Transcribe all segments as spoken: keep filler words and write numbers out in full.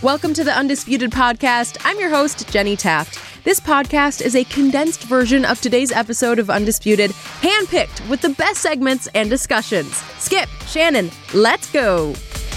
Welcome to the Undisputed Podcast. I'm your host, Jenny Taft. This podcast is a condensed version of today's episode of Undisputed, handpicked with the best segments and discussions. Skip, Shannon, let's go.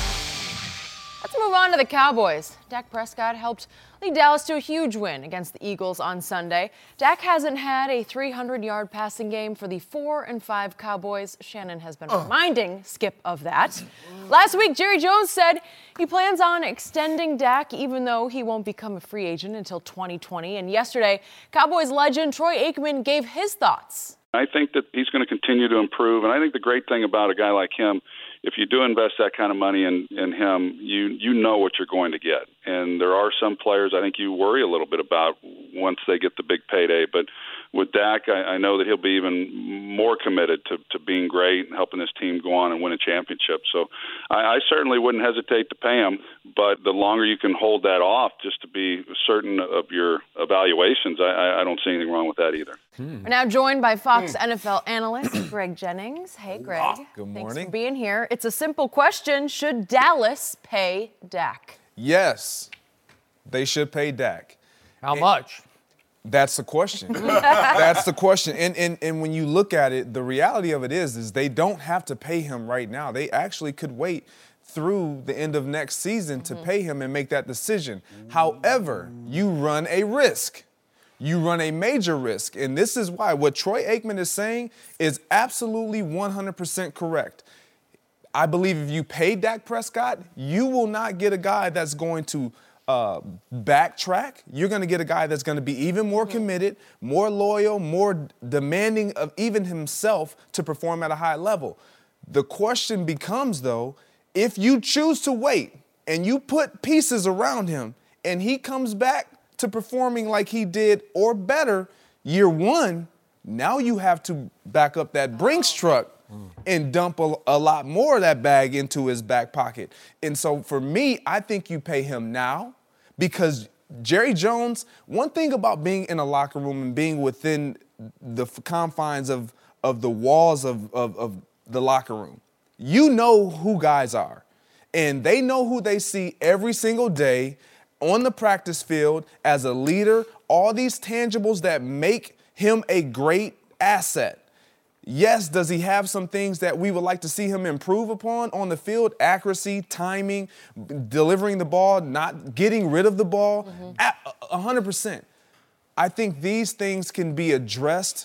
Let's move on to the Cowboys. Dak Prescott helped lead Dallas to a huge win against the Eagles on Sunday. Dak hasn't had a three hundred yard passing game for the four and five Cowboys. Shannon has been uh. reminding Skip of that. Last week, Jerry Jones said he plans on extending Dak even though he won't become a free agent until twenty twenty. And yesterday, Cowboys legend Troy Aikman gave his thoughts. I think that he's going to continue to improve, and I think the great thing about a guy like him, if you do invest that kind of money in, in him, you you know what you're going to get. And there are some players I think you worry a little bit about once they get the big payday. But with Dak, I, I know that he'll be even more committed to, to being great and helping his team go on and win a championship. So I, I certainly wouldn't hesitate to pay him. But the longer you can hold that off just to be certain of your evaluations, I, I don't see anything wrong with that either. Hmm. We're now joined by Fox hmm. N F L analyst Greg Jennings. Hey, Greg. Good morning. Thanks for being here. It's a simple question. Should Dallas pay Dak? Yes, they should pay Dak. How and much? That's the question. That's the question. And, and and when you look at it, the reality of it is, is they don't have to pay him right now. They actually could wait through the end of next season mm-hmm. to pay him and make that decision. Mm-hmm. However, you run a risk. You run a major risk. And this is why what Troy Aikman is saying is absolutely one hundred percent correct. I believe if you pay Dak Prescott, you will not get a guy that's going to uh, backtrack. You're going to get a guy that's going to be even more mm-hmm. committed, more loyal, more demanding of even himself to perform at a high level. The question becomes, though, if you choose to wait and you put pieces around him and he comes back to performing like he did or better year one, now you have to back up that Brinks truck and dump a, a lot more of that bag into his back pocket. And so for me, I think you pay him now because Jerry Jones, one thing about being in a locker room and being within the confines of, of the walls of, of, of the locker room, you know who guys are. And they know who they see every single day on the practice field as a leader, all these tangibles that make him a great asset. Yes, does he have some things that we would like to see him improve upon on the field? Accuracy, timing, delivering the ball, not getting rid of the ball, mm-hmm. one hundred percent. I think these things can be addressed.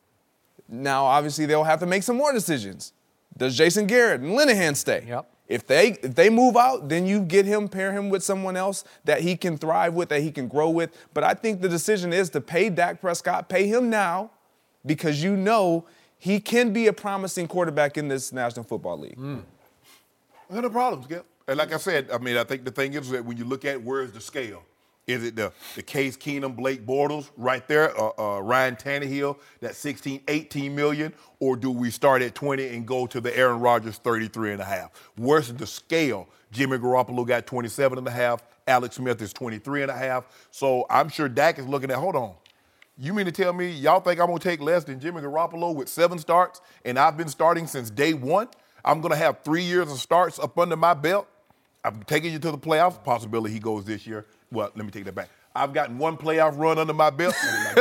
Now, obviously, they'll have to make some more decisions. Does Jason Garrett and Linehan stay? Yep. If they if they move out, then you get him, pair him with someone else that he can thrive with, that he can grow with. But I think the decision is to pay Dak Prescott, pay him now, because you know he can be a promising quarterback in this National Football League. Mm. Well, no problem, Skip. And like I said, I mean, I think the thing is that when you look at where is the scale, is it the, the Case Keenum, Blake Bortles right there, uh, uh, Ryan Tannehill, that sixteen, eighteen million, or do we start at twenty and go to the Aaron Rodgers thirty-three and a half? Where's the scale? Jimmy Garoppolo got twenty-seven and a half. Alex Smith is twenty-three and a half. So I'm sure Dak is looking at, hold on. You mean to tell me y'all think I'm going to take less than Jimmy Garoppolo with seven starts and I've been starting since day one? I'm going to have three years of starts up under my belt. I'm taking you to the playoffs. Possibility he goes this year. Well, let me take that back. I've gotten one playoff run under my belt. I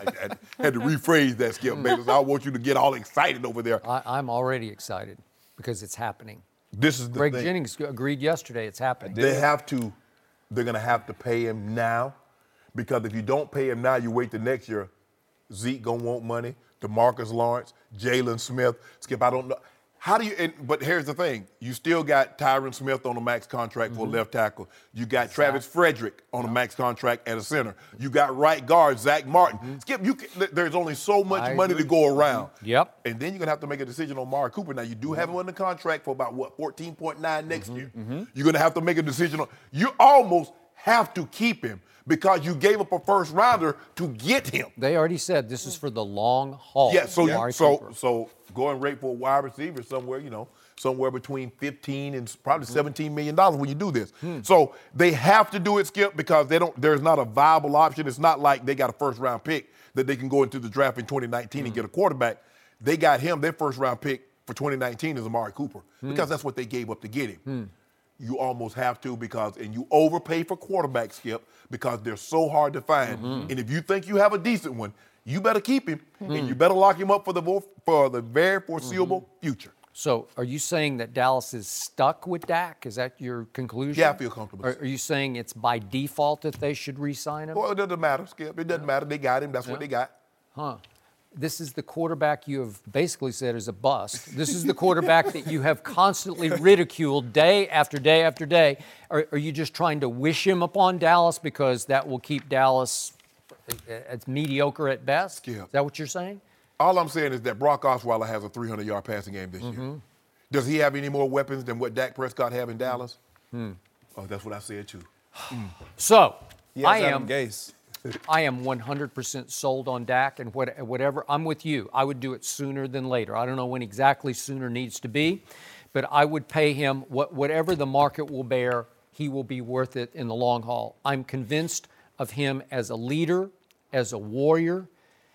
had to rephrase that, Skip, because I want you to get all excited over there. I, I'm already excited because it's happening. This is the Greg thing. Jennings agreed yesterday it's happening. They have to, they're going to have to pay him now. Because if you don't pay him now, you wait till next year, Zeke gonna want money, DeMarcus Lawrence, Jalen Smith, Skip, I don't know. How do you, and, but here's the thing. You still got Tyron Smith on a max contract mm-hmm. for a left tackle. You got exactly. Travis Frederick on yeah. a max contract at a center. You got right guard, Zach Martin. Mm-hmm. Skip, you can, there's only so much I money agree. to go around. Mm-hmm. Yep. And then you're gonna have to make a decision on Amari Cooper. Now, you do have him under contract for about, what, fourteen point nine next mm-hmm. year. Mm-hmm. You're gonna have to make a decision on, you almost have to keep him. Because you gave up a first rounder to get him. They already said this is for the long haul. Yeah, so you, so Cooper. so going rate for a wide receiver somewhere, you know, somewhere between fifteen and probably seventeen million dollars when you do this. Hmm. So they have to do it, Skip, because they don't. There's not a viable option. It's not like they got a first round pick that they can go into the draft in twenty nineteen hmm. and get a quarterback. They got him. Their first round pick for twenty nineteen is Amari Cooper hmm. because that's what they gave up to get him. Hmm. you almost have to because, and you overpay for quarterback, Skip, because they're so hard to find. Mm-hmm. And if you think you have a decent one, you better keep him, and you better lock him up for the for the very foreseeable Mm-hmm. future. So are you saying that Dallas is stuck with Dak? Is that your conclusion? Yeah, I feel comfortable. Are, are you saying it's by default that they should re-sign him? Well, it doesn't matter, Skip. It doesn't matter. They got him. That's what they got. Huh. This is the quarterback you have basically said is a bust. This is the quarterback that you have constantly ridiculed day after day after day. Are, are you just trying to wish him upon Dallas because that will keep Dallas it's mediocre at best? Yeah. Is that what you're saying? All I'm saying is that Brock Osweiler has a three hundred yard passing game this Mm-hmm. year. Does he have any more weapons than what Dak Prescott have in Dallas? Hmm. Oh, that's what I said too. So He has I Adam am Gase. I am one hundred percent sold on Dak and what, whatever. I'm with you. I would do it sooner than later. I don't know when exactly sooner needs to be, but I would pay him what, whatever the market will bear. He will be worth it in the long haul. I'm convinced of him as a leader, as a warrior,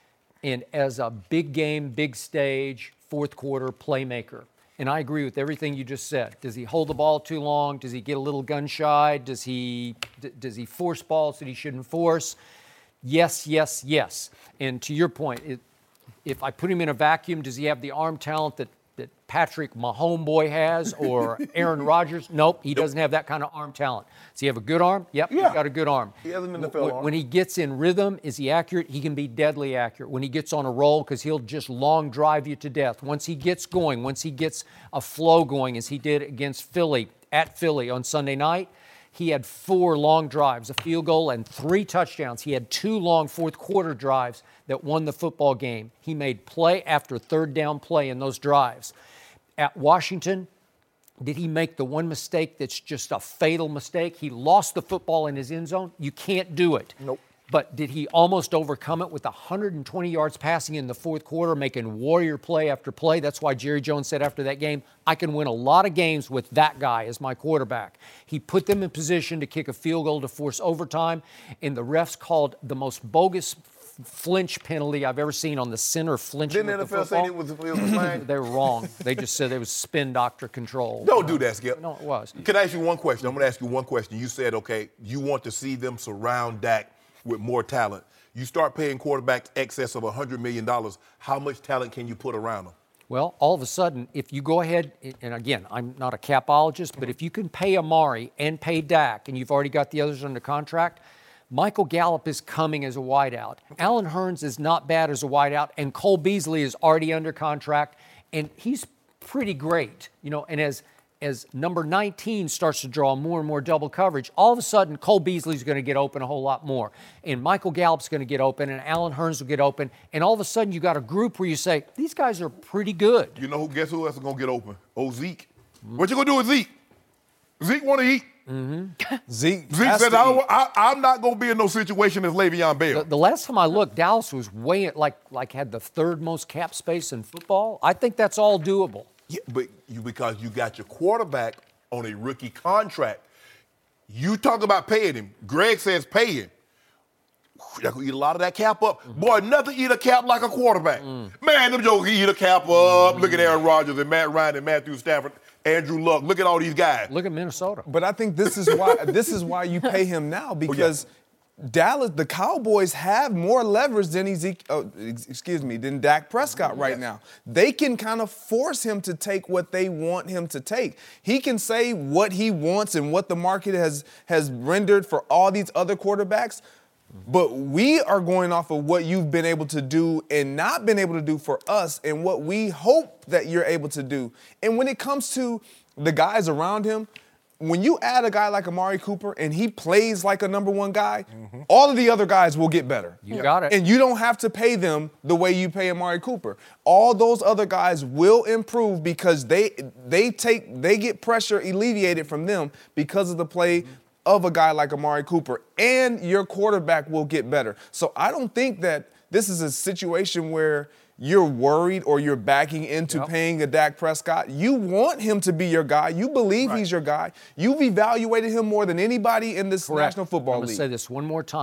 and as a big game, big stage, fourth quarter playmaker. And I agree with everything you just said. Does he hold the ball too long? Does he get a little gun shy? Does he, d- does he force balls that he shouldn't force? Yes, yes, yes. And to your point, it, if I put him in a vacuum, does he have the arm talent that, that Patrick Mahomeboy has or Aaron Rodgers? Nope, he doesn't have that kind of arm talent. Does he have a good arm? Yep, Yeah. he's got a good arm. He has an N F L when, arm. when he gets in rhythm, is he accurate? He can be deadly accurate. When he gets on a roll, because he'll just long drive you to death. Once he gets going, once he gets a flow going, as he did against Philly, at Philly on Sunday night, he had four long drives, a field goal, and three touchdowns. He had two long fourth quarter drives that won the football game. He made play after third down play in those drives. At Washington, did he make the one mistake that's just a fatal mistake? He lost the football in his end zone. You can't do it. Nope. But did he almost overcome it with one hundred twenty yards passing in the fourth quarter, making warrior play after play? That's why Jerry Jones said after that game, I can win a lot of games with that guy as my quarterback. He put them in position to kick a field goal to force overtime, and the refs called the most bogus flinch penalty I've ever seen on the center flinching Didn't the with N F L the football. say it was, it was fine? They were wrong. They just said it was spin doctor control. Don't do that, Skip. No, it was. Can I ask you one question? I'm going to ask you one question. You said, okay, you want to see them surround Dak with more talent. You start paying quarterbacks excess of one hundred million dollars. How much talent can you put around them? Well, all of a sudden, if you go ahead, and again, I'm not a capologist, but if you can pay Amari and pay Dak, and you've already got the others under contract, Michael Gallup is coming as a wideout. Alan Hearns is not bad as a wideout, and Cole Beasley is already under contract, and he's pretty great. You know, and as as number nineteen starts to draw more and more double coverage, all of a sudden Cole Beasley's going to get open a whole lot more, and Michael Gallup's going to get open, and Alan Hearns will get open, and all of a sudden you got a group where you say these guys are pretty good. You know who? Guess who else is going to get open? Oh, Zeke. What you going to do with Zeke? Zeke want to eat. Zeke, Zeke has said, to I, eat. I, I'm not going to be in no situation as Le'Veon Bell. The, the last time I looked, Dallas was way like like had the third most cap space in football. I think that's all doable. Yeah, but you because you got your quarterback on a rookie contract. You talk about paying him. Greg says pay him. Y'all gonna eat a lot of that cap up. Mm-hmm. Boy, nothing eat a cap like a quarterback. Mm. Man, them jokers eat a cap up. Mm-hmm. Look at Aaron Rodgers and Matt Ryan and Matthew Stafford, Andrew Luck. Look at all these guys. Look at Minnesota. But I think this is why this is why you pay him now because Dallas, the Cowboys have more leverage than Ezek, oh, excuse me, than Dak Prescott right Yes. now. They can kind of force him to take what they want him to take. He can say what he wants and what the market has has rendered for all these other quarterbacks. But we are going off of what you've been able to do and not been able to do for us and what we hope that you're able to do. And when it comes to the guys around him, when you add a guy like Amari Cooper and he plays like a number one guy, mm-hmm. all of the other guys will get better. You yeah. got it. And you don't have to pay them the way you pay Amari Cooper. All those other guys will improve because they they take they get pressure alleviated from them because of the play of a guy like Amari Cooper, and your quarterback will get better. So I don't think that this is a situation where you're worried or you're backing into yep. paying a Dak Prescott. You want him to be your guy. You believe Right. he's your guy. You've evaluated him more than anybody in this Correct. National Football I'm League. going to say this one more time.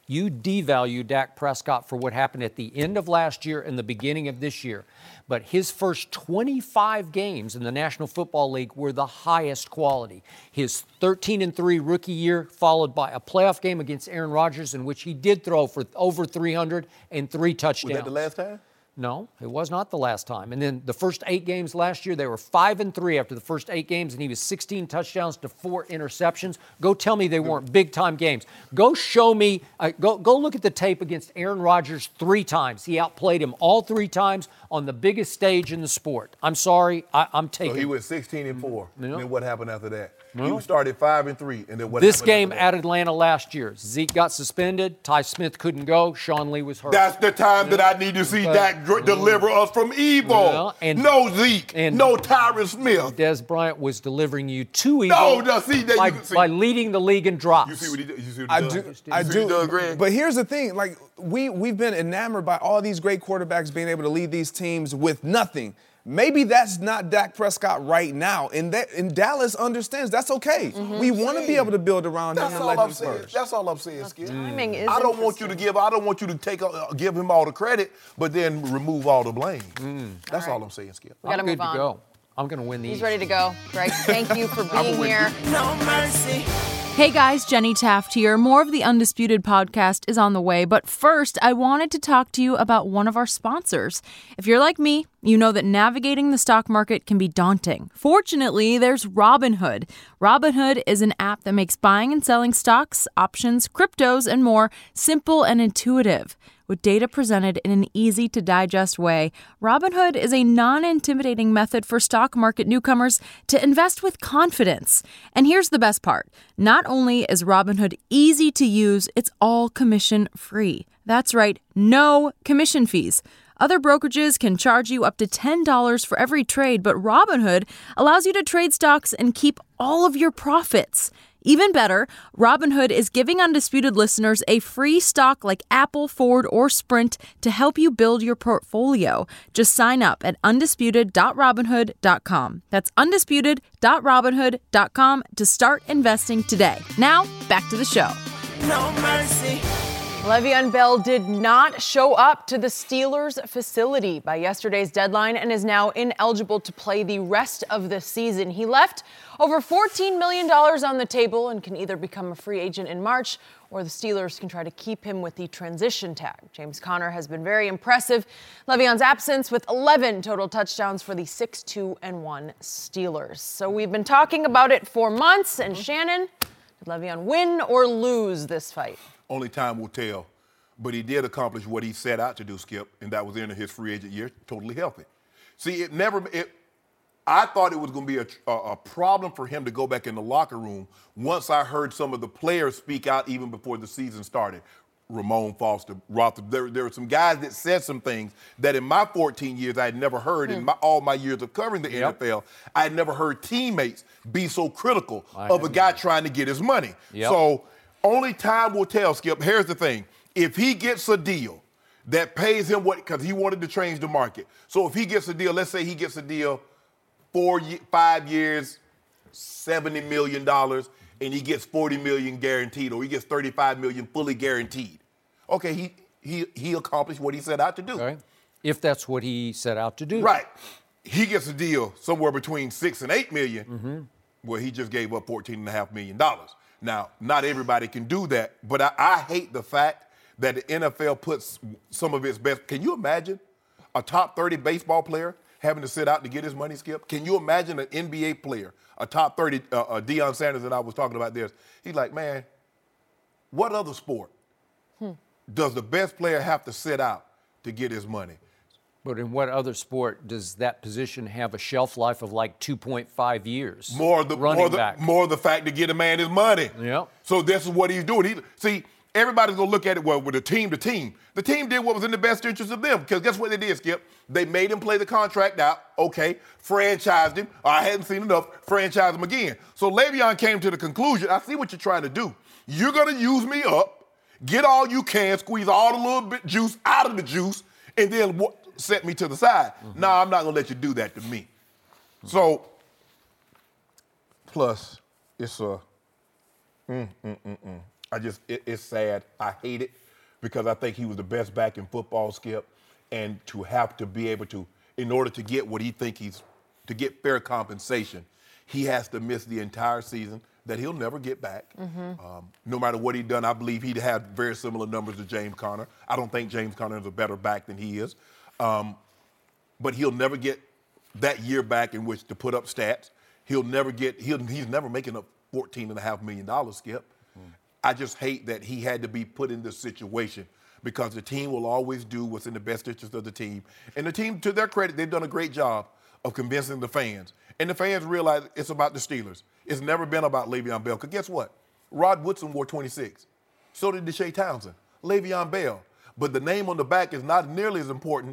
You devalue Dak Prescott for what happened at the end of last year and the beginning of this year. But his first twenty-five games in the National Football League were the highest quality. His thirteen and three rookie year, followed by a playoff game against Aaron Rodgers, in which he did throw for over three hundred and three touchdowns. Was that the last time? No, it was not the last time. And then the first eight games last year, they were five and three after the first eight games, and he was sixteen touchdowns to four interceptions. Go tell me they weren't big-time games. Go show me, uh, go, go look at the tape against Aaron Rodgers three times. He outplayed him all three times on the biggest stage in the sport. I'm sorry, I, I'm taking. So he was sixteen and four. Yeah. And then what happened after that? Well, he started five and three, and then what This happened game after that? at Atlanta last year, Zeke got suspended, Ty Smith couldn't go, Sean Lee was hurt. That's the time that I need to see But- Dak dr- deliver us from evil. Well, and- no Zeke, and- no Tyron Smith. Des Bryant was delivering you two evil No, no, see, that by, you can see. by leading the league in drops. You see what he did? You see what he I done? do, You I see what do. he done, Greg? But here's the thing: like we we've been enamored by all these great quarterbacks being able to lead these teams with nothing. Maybe that's not Dak Prescott right now, and that and Dallas understands that's okay. We want to be able to build around him That's and all let I'm him saying. flourish. That's all I'm saying, Skip. Timing is I don't want you to interesting. give. I don't want you to take uh, give him all the credit, but then remove all the blame. That's all, right. I'm saying, Skip. We gotta I'm good move on. to go. I'm going to win these. He's ready to go. Greg, thank you for being here. No mercy. Hey guys, Jenny Taft here. More of the Undisputed podcast is on the way, but first, I wanted to talk to you about one of our sponsors. If you're like me, you know that navigating the stock market can be daunting. Fortunately, there's Robinhood. Robinhood is an app that makes buying and selling stocks, options, cryptos, and more simple and intuitive. With data presented in an easy-to-digest way, Robinhood is a non-intimidating method for stock market newcomers to invest with confidence. And here's the best part. Not only is Robinhood easy to use, it's all commission-free. That's right, no commission fees. Other brokerages can charge you up to ten dollars for every trade, but Robinhood allows you to trade stocks and keep all of your profits. Even better, Robinhood is giving Undisputed listeners a free stock like Apple, Ford, or Sprint to help you build your portfolio. Just sign up at undisputed dot robinhood dot com. That's undisputed dot robinhood dot com to start investing today. Now, back to the show. No mercy. Le'Veon Bell did not show up to the Steelers facility by yesterday's deadline and is now ineligible to play the rest of the season. He left over fourteen million dollars on the table and can either become a free agent in March or the Steelers can try to keep him with the transition tag. James Conner has been very impressive. Le'Veon's absence with eleven total touchdowns for the six two and one Steelers. So we've been talking about it for months, and Shannon, did Le'Veon win or lose this fight? Only time will tell. But he did accomplish what he set out to do, Skip, and that was in his free agent year, totally healthy. See, it never. It, I thought it was going to be a, a, a problem for him to go back in the locker room once I heard some of the players speak out even before the season started. Ramon Foster, Roth, there, there were some guys that said some things that in my fourteen years I had never heard. Mm. In my, all my years of covering the yep. N F L, I had never heard teammates be so critical I of a guy trying to get his money. Yep. So only time will tell, Skip. Here's the thing. If he gets a deal that pays him what, because he wanted to change the market. So if he gets a deal, let's say he gets a deal four, five years, seventy million dollars, and he gets forty million dollars guaranteed, or he gets thirty-five million dollars fully guaranteed. Okay, he he he accomplished what he set out to do. Okay. If that's what he set out to do. Right. He gets a deal somewhere between six and eight million, mm-hmm. where he just gave up fourteen and a half million dollars. Now, not everybody can do that, but I, I hate the fact that the N F L puts some of its best. Can you imagine a top thirty baseball player having to sit out to get his money, Skip? Can you imagine an N B A player, a top thirty, uh, uh, Deion Sanders that I was talking about this? He's like, man, what other sport hmm. does the best player have to sit out to get his money? But in what other sport does that position have a shelf life of like two point five years? More the running more the, back. more the fact to get a man his money. Yeah. So this is what he's doing. He, see, everybody's gonna look at it well with a team to team. The team did what was in the best interest of them, because guess what they did, Skip? They made him play the contract out. Okay, franchised him. I hadn't seen enough. Franchised him again. So Le'Veon came to the conclusion. I see what you're trying to do. You're gonna use me up, get all you can, squeeze all the little bit juice out of the juice, and then what? Set me to the side. Mm-hmm. No, I'm not going to let you do that to me. Mm-hmm. So, plus, it's a, mm, mm, mm, mm. I just, it, it's sad. I hate it because I think he was the best back in football, Skip. And to have to be able to, in order to get what he think he's, to get fair compensation, he has to miss the entire season that he'll never get back. Mm-hmm. Um, no matter what he'd done, I believe he'd have very similar numbers to James Conner. I don't think James Conner is a better back than he is. Um, but he'll never get that year back in which to put up stats. He'll never get, he'll, he's never making up fourteen and a half million dollars, Skip. Mm. I just hate that he had to be put in this situation because the team will always do what's in the best interest of the team. And the team, to their credit, they've done a great job of convincing the fans. And the fans realize it's about the Steelers. It's never been about Le'Veon Bell. Because guess what? Rod Woodson wore twenty-six. So did Deshae Townsend. Le'Veon Bell. But the name on the back is not nearly as important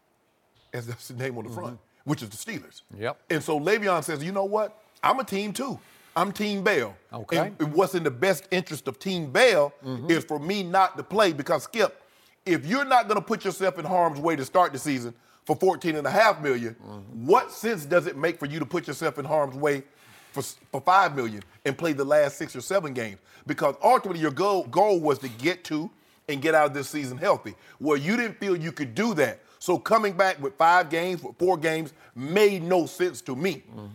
as the name on the front, mm-hmm. which is the Steelers. Yep. And so Le'Veon says, you know what? I'm a team too. I'm Team Bell. Okay. And what's in the best interest of Team Bell mm-hmm. is for me not to play because, Skip, if you're not going to put yourself in harm's way to start the season for fourteen and a half million, mm-hmm. what sense does it make for you to put yourself in harm's way for, for five million and play the last six or seven games? Because ultimately your goal, goal was to get to and get out of this season healthy. Well, you didn't feel you could do that. So coming back with five games, with four games, made no sense to me. Mm-hmm.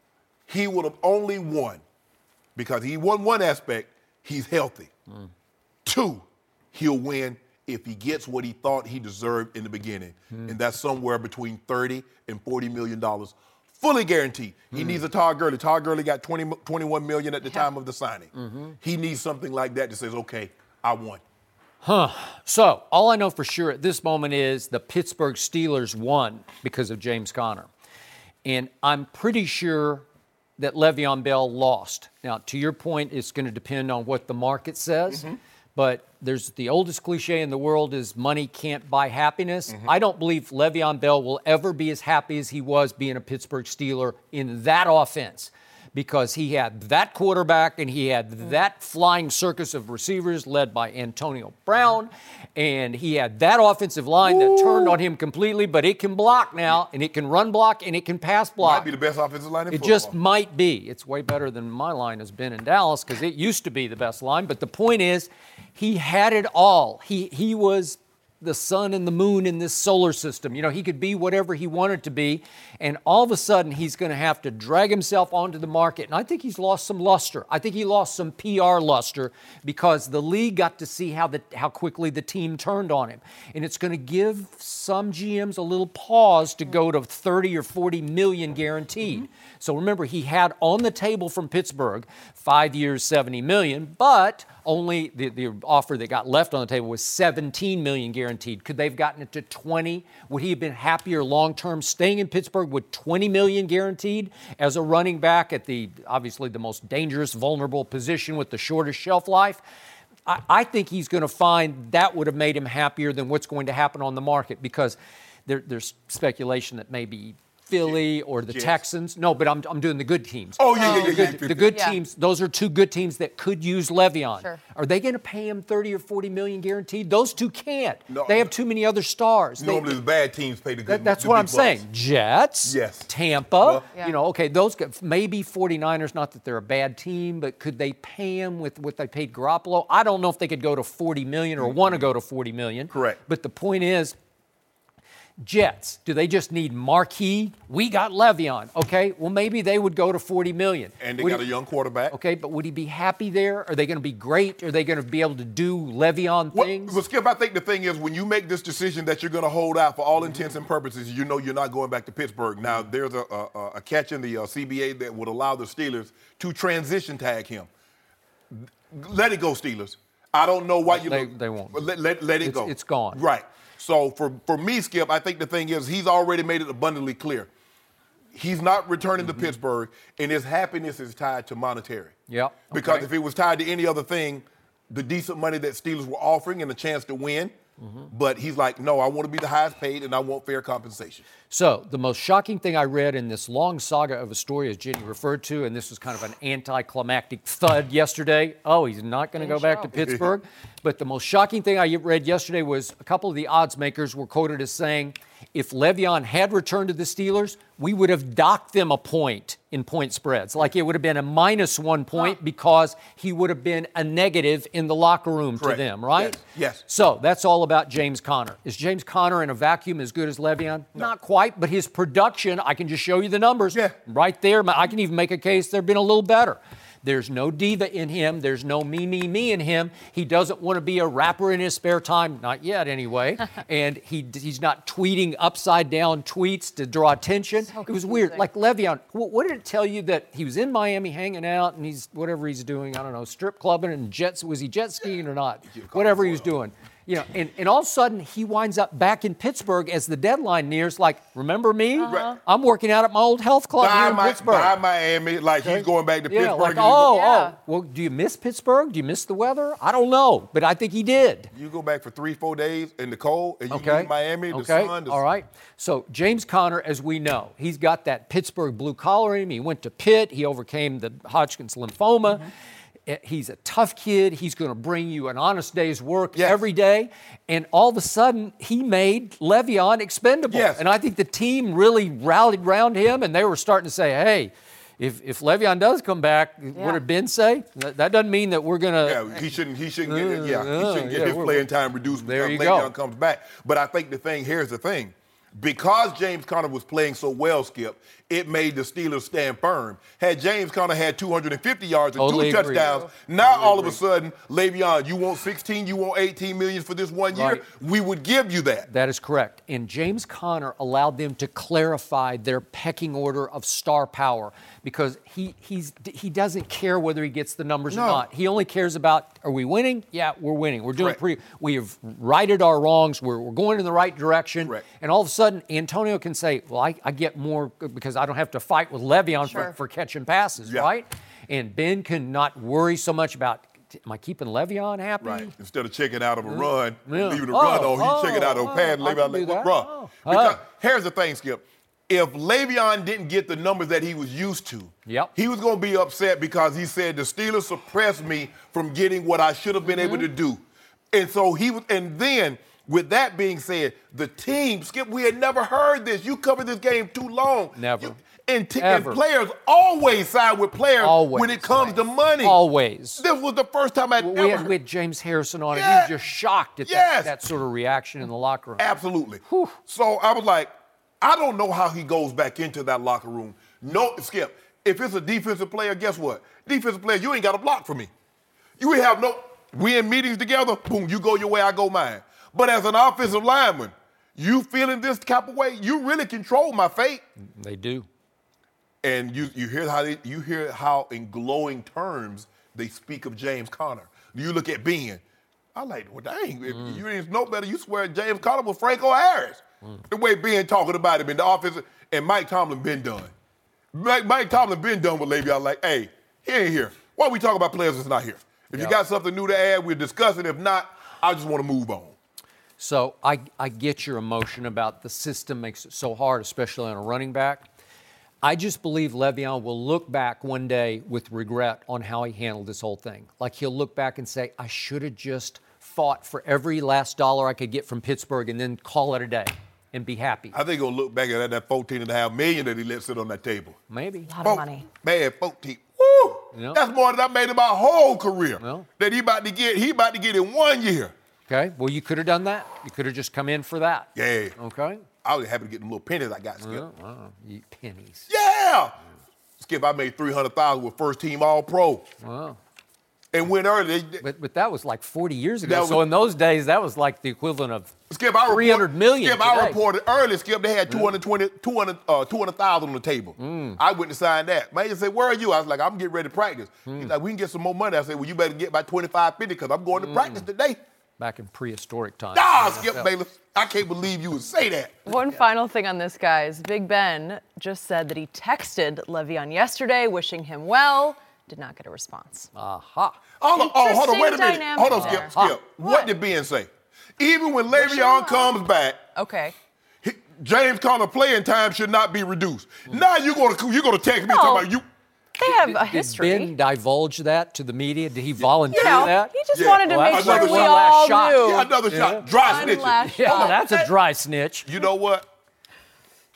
He would have only won because he won one aspect, he's healthy. Mm. Two, he'll win if he gets what he thought he deserved in the beginning. Mm. And that's somewhere between thirty and forty million dollars, fully guaranteed. Mm. He needs a Todd Gurley. Todd Gurley got twenty, twenty-one million at the yeah. time of the signing. Mm-hmm. He needs something like that that says, okay, I won. Huh. So all I know for sure at this moment is the Pittsburgh Steelers won because of James Conner. And I'm pretty sure that Le'Veon Bell lost. Now, to your point, it's going to depend on what the market says. Mm-hmm. But there's the oldest cliche in the world is money can't buy happiness. Mm-hmm. I don't believe Le'Veon Bell will ever be as happy as he was being a Pittsburgh Steeler in that offense because he had that quarterback and he had mm-hmm. that flying circus of receivers led by Antonio Brown, and he had that offensive line Ooh. that turned on him completely, but it can block now, and it can run block, and it can pass block. Might be the best offensive line in it football. It just might be. It's way better than my line has been in Dallas because it used to be the best line, but the point is he had it all. He he was the sun and the moon in this solar system. You know, he could be whatever he wanted to be, and all of a sudden he's going to have to drag himself onto the market. And I think he's lost some luster. I think he lost some P R luster because the league got to see how the how quickly the team turned on him. And it's going to give some G Ms a little pause to go to thirty or forty million guaranteed. Mm-hmm. So remember, he had on the table from Pittsburgh five years, seventy million, but only the, the offer that got left on the table was seventeen million guaranteed. Could they have gotten it to twenty? Would he have been happier long-term staying in Pittsburgh with twenty million guaranteed as a running back at the, obviously the most dangerous, vulnerable position with the shortest shelf life? I, I think he's going to find that would have made him happier than what's going to happen on the market because there, there's speculation that maybe Philly or the Jets. Texans. No, but I'm, I'm doing the good teams. Oh, yeah, yeah, yeah. The yeah, good, yeah. the good yeah. teams, those are two good teams that could use Le'Veon. Sure. Are they going to pay him thirty or forty million guaranteed? Those two can't. No, they have too many other stars. Normally, they, the bad teams pay the good that, That's the what big I'm bucks. saying. Jets, Yes. Tampa, Well, yeah. you know, okay, those guys, maybe 49ers, not that they're a bad team, but could they pay him with what they paid Garoppolo? I don't know if they could go to forty million or mm-hmm. want to go to forty million. Correct. But the point is, Jets, do they just need marquee? We got Le'Veon. Okay, well, maybe they would go to forty million. And they would got he, a young quarterback. Okay, but would he be happy there? Are they going to be great? Are they going to be able to do Le'Veon Well, things? well, Skip, I think the thing is when you make this decision that you're going to hold out for all intents and purposes, you know you're not going back to Pittsburgh. Now, there's a, a, a catch in the uh, C B A that would allow the Steelers to transition tag him. Let it go, Steelers. I don't know why you They- look, they won't. Let, let, let it It's- go. it's gone. Right. So for, for me, Skip, I think the thing is he's already made it abundantly clear. He's not returning Mm-hmm. to Pittsburgh, and his happiness is tied to monetary. Yep. Because okay. if it was tied to any other thing, the decent money that Steelers were offering and a chance to win, mm-hmm. but he's like, no, I want to be the highest paid and I want fair compensation. So the most shocking thing I read in this long saga of a story, as Jenny referred to, and this was kind of an anticlimactic thud yesterday. Oh, he's not going to go back to Pittsburgh. But the most shocking thing I read yesterday was a couple of the odds makers were quoted as saying, If Le'Veon had returned to the Steelers, we would have docked them a point in point spreads. Like it would have been a minus one point huh. because he would have been a negative in the locker room Correct. to them, right? Yes. yes. So that's all about James Conner. Is James Conner in a vacuum as good as Le'Veon? No. Not quite, but his production, I can just show you the numbers yeah. right there. I can even make a case they've been a little better. There's no diva in him. There's no me, me, me in him. He doesn't want to be a rapper in his spare time, not yet anyway. And he he's not tweeting upside down tweets to draw attention. So it was weird. Like Le'Veon, what did it tell you that he was in Miami hanging out and he's whatever he's doing, I don't know, strip clubbing and jets, was he jet skiing or not? Whatever he was doing. You know, and, and all of a sudden he winds up back in Pittsburgh as the deadline nears. Like, remember me? Uh-huh. I'm working out at my old health club by here in my, Pittsburgh. By Miami, like okay. he's going back to yeah, Pittsburgh. Like, oh, yeah. oh, well, do you miss Pittsburgh? Do you miss the weather? I don't know, but I think he did. You go back for three, four days in the cold, and you okay. leave Miami, the okay. sun. The all right. So James Conner, as we know, he's got that Pittsburgh blue collar in him. He went to Pitt. He overcame the Hodgkin's lymphoma. Mm-hmm. He's a tough kid. He's going to bring you an honest day's work yes. every day. And all of a sudden, he made Le'Veon expendable. Yes. And I think the team really rallied around him, and they were starting to say, hey, if if Le'Veon does come back, yeah. what did Ben say? That, that doesn't mean that we're going to... Yeah, he shouldn't, he shouldn't get, uh, yeah, he shouldn't get yeah, his playing time reduced there because you Le'Veon go. comes back. But I think the thing, here's the thing. Because James Conner was playing so well, Skip, it made the Steelers stand firm. Had James Conner had two hundred fifty yards and totally two agree. touchdowns, now totally all agree. of a sudden, Le'Veon, you want sixteen, you want eighteen million for this one year, Right. we would give you that. That is correct. And James Conner allowed them to clarify their pecking order of star power because he he's he doesn't care whether he gets the numbers No. or not. He only cares about, are we winning? Yeah, we're winning. We're doing Correct. pretty. We have righted our wrongs. We're, we're going in the right direction. Correct. And all of a sudden, Antonio can say, well, I, I get more because I don't have to fight with Le'Veon Sure. for, for catching passes, Yeah. right? And Ben can not worry so much about, am I keeping Le'Veon happy? Right. Instead of checking out of a run, Yeah. leaving the Oh, run on, oh, he's checking out of a oh, pad and I Le'Veon can do like, that. bruh. Oh. Because Uh. here's the thing, Skip. If Le'Veon didn't get the numbers that he was used to, Yep. he was going to be upset because he said the Steelers suppressed me from getting what I should have been Mm-hmm. able to do. And so he was, and then with that being said, the team, Skip, we had never heard this. You covered this game too long. Never. You, and, t- Ever. and players always side with players Always. when it comes to money. Always. This was the first time I'd We ever had, we had James Harrison on it. Yeah. He was just shocked at Yes. that, that sort of reaction in the locker room. Absolutely. So I was like, I don't know how he goes back into that locker room. No, Skip, if it's a defensive player, guess what? Defensive player, you ain't got a block for me. You ain't have no, we in meetings together, boom, you go your way, I go mine. But as an offensive lineman, you feeling this type of way, you really control my fate. They do. And you, you hear how they, you hear how in glowing terms they speak of James Conner. You look at Ben. I like, well, dang, if Mm. you didn't know better, you swear James Conner was Franco Harris. Mm. The way Ben talking about him in the office, and Mike Tomlin been done. Mike, Mike Tomlin been done with Le'Veon. Like, hey, he ain't here. Why we talk about players that's not here? If Yep. you got something new to add, we'll discuss it. If not, I just want to move on. So I, I get your emotion about the system makes it so hard, especially on a running back. I just believe Le'Veon will look back one day with regret on how he handled this whole thing. Like he'll look back and say, I should have just fought for every last dollar I could get from Pittsburgh and then call it a day and be happy. I think he'll look back at that fourteen and a half million that he let sit on that table. Maybe. A lot Four- of money. Man, fourteen. Woo! Yep. That's more than I made in my whole career. Well. That he about to get, he about to get in one year. Okay, well, you could have done that. You could have just come in for that. Yeah. Okay. I was happy to get them little pennies I got, Skip. Well, uh, you pennies. Yeah! Skip, I made three hundred thousand dollars with first team all pro. Wow. And went early. They, But but that was like forty years ago. That was- So in those days, that was like the equivalent of Skip, I three hundred million Skip, I today. reported early, Skip, they had two hundred twenty, two hundred, uh, two hundred thousand on the table. Mm. I went to sign that. Man said, where are you? I was like, I'm getting ready to practice. Mm. He's like, we can get some more money. I said, well, you better get about twenty-five, fifty because I'm going to practice today. back in prehistoric times. Nah, Skip Bayless, I can't believe you would say that. One final thing on this, guys. Big Ben just said that he texted Le'Veon yesterday, wishing him well. Did not get a response. Aha. Hold on, oh, hold on, wait a Interesting minute. Hold on, dynamic Skip, there. Skip. What? What? did Ben say? Even when him Le'Veon well. comes back, Okay. he, James Conner playing time should not be reduced. Now you're gonna you're gonna text me No. talking about you. They have a Did history. Ben divulge that to the media? Did he volunteer you know, that? he just Yeah. wanted to Well, make that's sure another we one all last shot. knew. Yeah, another Yeah. shot. Dry One snitching. last Yeah, shot. that's a dry snitch. You know what?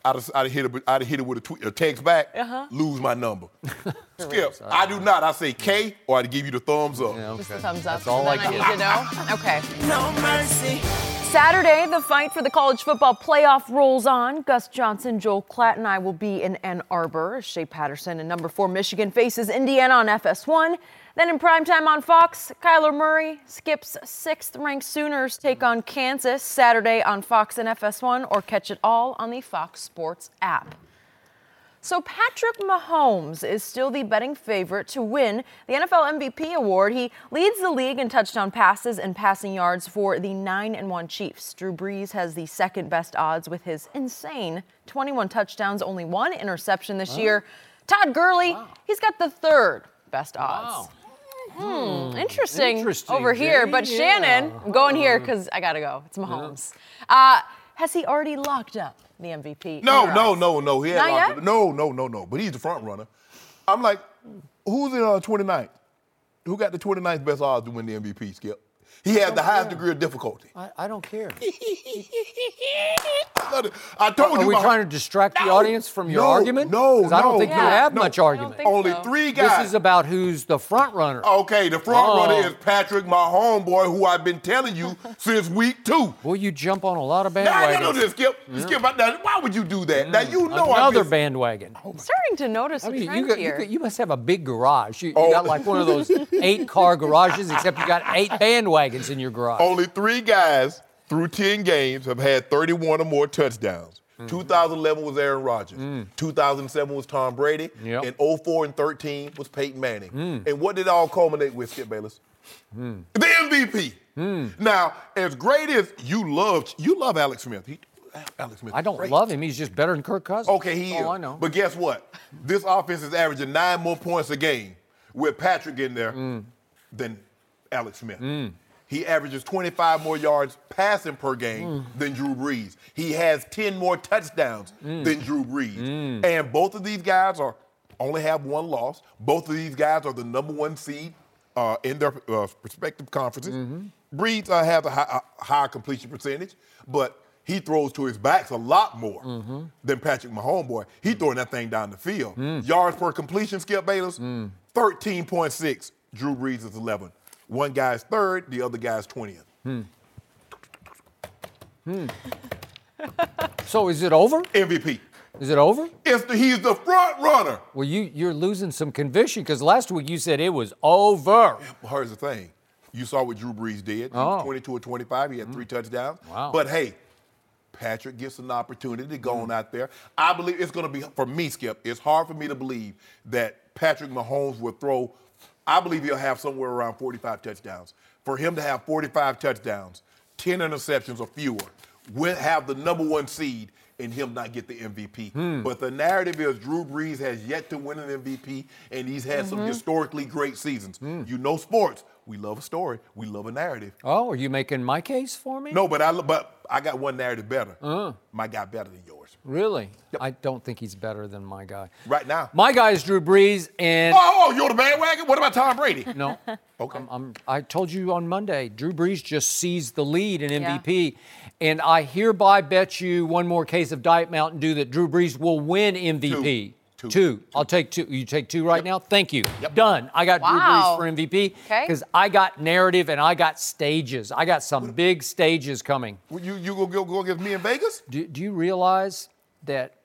I'd have, I'd have hit it. I'd have hit it with a, tweet, a text back. Uh-huh. Lose my number. Skip, I do not. I say K, or I'd give you the thumbs up. Yeah, okay. Just a thumbs up. That's all then I I get. need to know. Okay. No mercy. Saturday, the fight for the college football playoff rolls on. Gus Johnson, Joel Klatt, and I will be in Ann Arbor. Shea Patterson and number four Michigan faces Indiana on F S one. Then in primetime on Fox, Kyler Murray, Skip's sixth-ranked Sooners take on Kansas Saturday on Fox and F S one, or catch it all on the Fox Sports app. So Patrick Mahomes is still the betting favorite to win the N F L M V P award. He leads the league in touchdown passes and passing yards for the nine and one Chiefs. Drew Brees has the second best odds with his insane twenty-one touchdowns, only one interception this year. Todd Gurley, wow. he's got the third best odds. Wow. Hmm, interesting, Interesting, over here. Jenny. But Yeah. Shannon, I'm going here because I got to go. It's Mahomes. Uh, has he already locked up the M V P? No, in no, your eyes? no, no. He had Not locked yet? it. No, no, no, no. But he's the front runner. I'm like, who's in uh, twenty-ninth? Who got the twenty-ninth best odds to win the M V P, Skip? He had the highest degree of difficulty. I, I don't care. I told Are you. we my- trying to distract the No, audience from your no, argument? no, 'Cause I don't no, think you Yeah. have no. much I don't argument. think Only so. three guys. This is about who's the front runner. Okay, the front Oh. runner is Patrick, my homeboy, who I've been telling you since week two. Well, you jump on a lot of Now, I bandwagons. know this, Skip. Skip, now, why would you do that? Now, you know I Another just, bandwagon. I'm starting to notice I a mean, trend you, got, you, here. got- you must have a big garage. You, you Oh. got like one of those eight-car garages, except you got eight bandwagons in your garage. Only three guys through ten games have had thirty-one or more touchdowns. Mm. two thousand eleven was Aaron Rodgers. two thousand seven was Tom Brady. Yep. And oh four and thirteen was Peyton Manning. Mm. And what did it all culminate with, Skip Bayless? The M V P. Mm. Now, as great as you love, you love Alex Smith. He, Alex Smith. I don't great. love him. He's just better than Kirk Cousins. Okay, he That's is. all I know. But guess what? This offense is averaging nine more points a game with Patrick in there Mm. than Alex Smith. He averages twenty-five more yards passing per game Mm. than Drew Brees. He has ten more touchdowns Mm. than Drew Brees. And both of these guys are only have one loss. Both of these guys are the number one seed uh, in their uh, respective conferences. Mm-hmm. Brees uh, has a, high, a higher completion percentage, but he throws to his backs a lot more Mm-hmm. than Patrick Mahomes. Boy, he throwing that thing down the field. Mm. Yards per completion, Skip Bayless, thirteen point six. Drew Brees is eleven. One guy's third, the other guy's twentieth. So is it over? M V P. Is it over? It's the, he's the front runner. Well, you, you're losing some conviction because last week you said it was over. Well, here's the thing. You saw what Drew Brees did. He Oh. was twenty-two or twenty-five. He had three touchdowns. Wow. But hey, Patrick gets an opportunity to go on out there. I believe it's going to be, for me, Skip, it's hard for me to believe that Patrick Mahomes will throw, I believe he'll have somewhere around forty-five touchdowns. For him to have forty-five touchdowns, ten interceptions or fewer, will have the number one seed and him not get the M V P. But the narrative is Drew Brees has yet to win an M V P, and he's had some historically great seasons. You know sports. We love a story. We love a narrative. Oh, are you making my case for me? No, but I but I got one narrative better. My guy better than yours. Really? I don't think he's better than my guy. Right now. My guy is Drew Brees, and Oh, you're the bandwagon? What about Tom Brady? no. Okay. I'm, I'm, I told you on Monday, Drew Brees just seized the lead in Yeah. M V P. And I hereby bet you one more case of Diet Mountain Dew that Drew Brees will win M V P. Two. Two. I'll take two. You take two right now? Thank you. Done. I got Drew Wow. Brees for M V P Okay. because I got narrative and I got stages. I got some big stages coming. Well, You you go go, go against me in Vegas? Do, do you realize that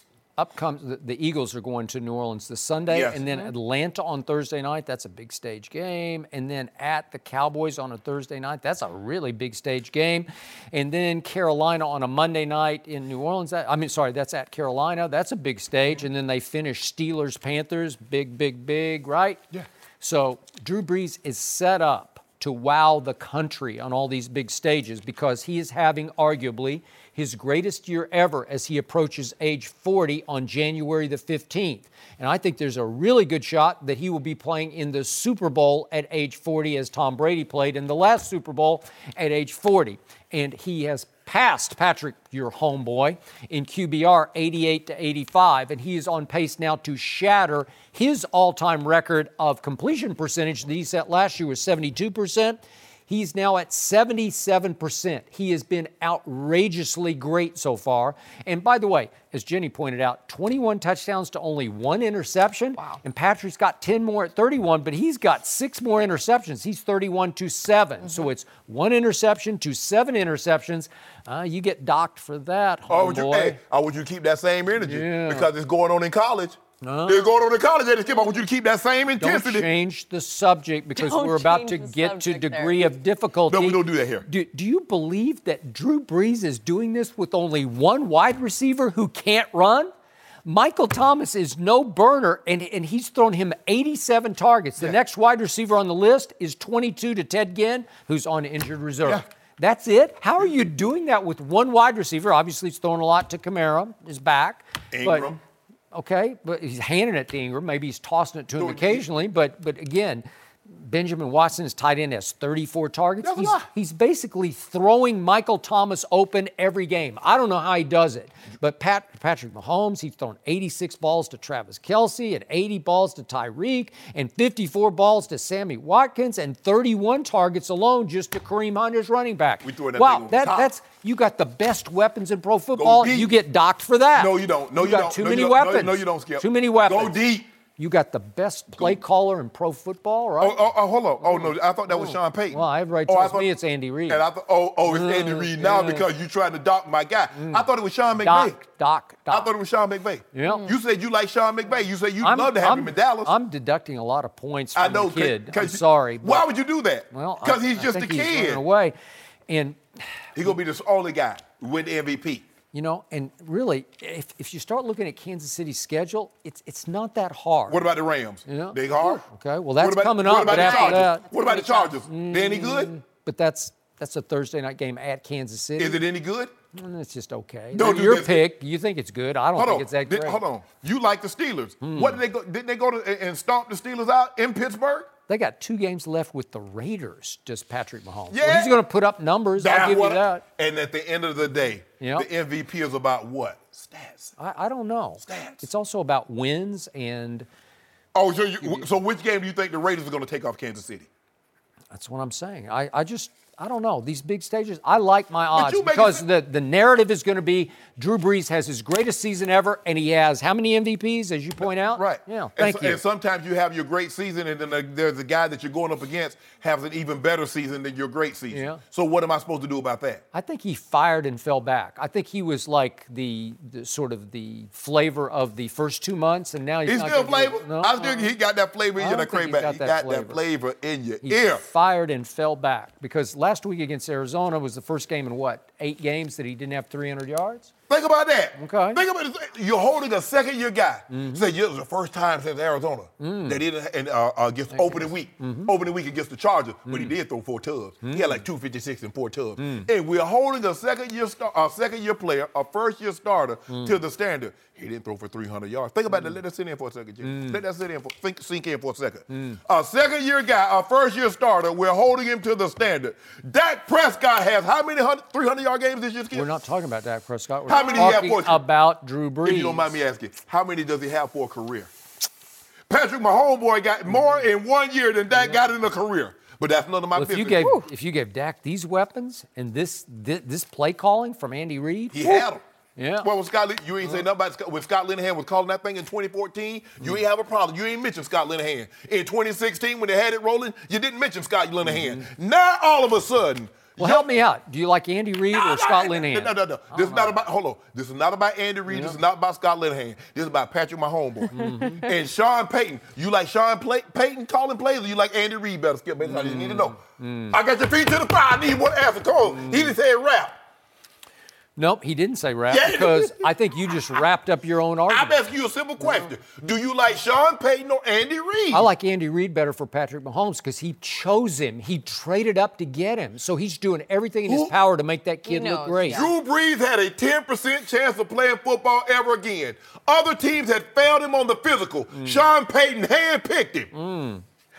up comes the, the Eagles are going to New Orleans this Sunday, Yes. and then Atlanta on Thursday night? That's a big stage game. And then at the Cowboys on a Thursday night, that's a really big stage game. And then Carolina on a Monday night in New Orleans. That, I mean, sorry, that's at Carolina. That's a big stage. And then they finish Steelers, Panthers, big, big, big, right? Yeah. So Drew Brees is set up to wow the country on all these big stages because he is having arguably his greatest year ever as he approaches age forty on January the fifteenth. And I think there's a really good shot that he will be playing in the Super Bowl at age forty as Tom Brady played in the last Super Bowl at age forty. And he has passed Patrick, your homeboy, in Q B R eighty-eight to eighty-five, and he is on pace now to shatter his all-time record of completion percentage that he set last year was seventy-two percent. He's now at seventy-seven percent. He has been outrageously great so far. And by the way, as Jenny pointed out, twenty-one touchdowns to only one interception. Wow. And Patrick's got ten more at thirty-one, but he's got six more interceptions. He's thirty-one to seven. Mm-hmm. So it's one interception to seven interceptions. Uh, you get docked for that, Oh, would you, homeboy. hey, I want you to keep that same energy Yeah. because it's going on in college. Uh, It's going on in college. They just keep, I want you to keep that same Don't intensity. change the subject because Don't we're about to change the get to subject there. degree of difficulty. No, we don't do that here. Do, do you believe that Drew Brees is doing this with only one wide receiver who can't run? Michael Thomas is no burner, and, and he's thrown him eighty-seven targets. The Yeah. next wide receiver on the list is twenty-two to Ted Ginn, who's on injured reserve. Yeah. That's it? How are you doing that with one wide receiver? Obviously, he's throwing a lot to Kamara, his back. Ingram. But, okay, but he's handing it to Ingram. Maybe he's tossing it to him No, occasionally. But but again, Benjamin Watson is tight end, has thirty-four targets. That's a He's, lot. he's basically throwing Michael Thomas open every game. I don't know how he does it. But Pat, Patrick Mahomes, he's thrown eighty-six balls to Travis Kelce and eighty balls to Tyreek and fifty-four balls to Sammy Watkins and thirty-one targets alone just to Kareem Hunt's running back. We throwing that wow, thing on that, top. that's you got the best weapons in pro football. deep. You get docked for that. No, you don't. No, you, got don't. too no, many you don't. weapons. No, no, you don't, Skip. Too many weapons. Go deep. You got the best play caller in pro football, right? Oh, oh, oh, hold on. Oh, no, I thought that was Sean Payton. Well, everybody oh, I tells thought- me it's Andy Reid. And I thought, oh, oh, it's Andy Reid now yeah. because you trying to dock my guy. I thought it was Sean McVay. Doc, Doc, I Doc. thought it was Sean McVay. Yeah. You said you like Sean McVay. You said you'd I'm- love to have I'm- him in Dallas. I'm deducting a lot of points from I know, the kid. 'cause- I'm 'cause- sorry. Why but- would you do that? Well, because I- he's I just a think he's kid. running away, and He's gonna be the only guy to win the M V P. you know, and really, if, if you start looking at Kansas City's schedule, it's it's not that hard. What about the Rams? Yeah. Big hard. Okay, well, that's what about, coming what up, About but the after Chargers? that- What about the Chargers? They any good? But that's that's a Thursday night game at Kansas City. Is it any good? Mm, It's just okay. Don't do Your this. pick. You think it's good. I don't Hold think on. it's that Did- great. hold on. You like the Steelers? Hmm. What did they go? Didn't they go to and- and stomp the Steelers out in Pittsburgh? They got two games left with the Raiders, does Patrick Mahomes. Yeah. Well, he's going to put up numbers. I'll That's give what you I- that. And at the end of the day, Yeah. the M V P is about what? Stats. I, I don't know. Stats. It's also about wins, and Oh, so, you, so which game do you think the Raiders are going to take off Kansas City? that's what I'm saying. I, I just, I don't know. These big stages, I like my odds you make it because sound- the, the narrative is going to be Drew Brees has his greatest season ever, and he has how many M V Ps, as you point out? Right. Yeah, And thank so- you. And sometimes you have your great season, and then the- there's a guy that you're going up against has an even better season than your great season. Yeah. So what am I supposed to do about that? I think he fired and fell back. I think he was like the, the sort of the flavor of the first two months, and now he's, He's not still gonna do- flavor. No, I still he got that flavor in I your don't think crack he's back. got He that got flavor. that flavor in your He ear. fired and fell back because last week against Arizona was the first game in what, eight games that he didn't have three hundred yards? Think about that. Okay. Think about it. You're holding a second-year guy. Mm-hmm. Say it was the first time since Arizona Mm. that he didn't and, uh, uh, against opening week, Mm-hmm. opening week against the Chargers, but he Mm. did throw four tubs. He had like two fifty-six and four tubs. Mm. And we're holding a second-year star, a second-year player, a first-year starter Mm. to the standard. He didn't throw for three hundred yards. Think about that. Let that sit in for a second, Jimmy. Mm. Let that sit in for think, sink in for a second. A second-year guy, a first-year starter. We're holding him to the standard. Dak Prescott has how many three hundred-yard games this year? Skip? We're not talking about Dak Prescott. We're How many he have talking for- about Drew Brees. If you don't mind me asking, how many does he have for a career? Patrick Mahomes boy got more in one year than Dak got in a career. But that's none of my Well, if you business. gave if you gave Dak these weapons and this this, this play calling from Andy Reid, He woo, had them. Yeah. Well, when Scott, Lin- you ain't say nothing about Scott, when Scott Linehan was calling that thing in twenty fourteen, you ain't have a problem. You ain't mention Scott Linehan. In twenty sixteen, when they had it rolling, you didn't mention Scott Linehan. Now, all of a sudden, Well, help me out. Do you like Andy Reid No, or no, Scott no, Linehan? No, no, no. This is not about, hold on. This is not about Andy Reid. This is not about Scott Linehan. This is about Patrick Mahomes. Mm-hmm. And Sean Payton. You like Sean Play- Payton calling plays or you like Andy Reid better? Skip, baby. I just need to know. Mm. I got your feet to the fire. I need one answer. Come on. He just said rap. Nope, he didn't say rap Yeah. because I think you just wrapped up your own I'm argument. asking you a simple question. Do you like Sean Payton or Andy Reid? I like Andy Reid better for Patrick Mahomes because he chose him. He traded up to get him. So he's doing everything in his Who- power to make that kid He look knows, great. yeah. Drew Brees had a ten percent chance of playing football ever again. Other teams had failed him on the physical. Mm. Sean Payton handpicked him.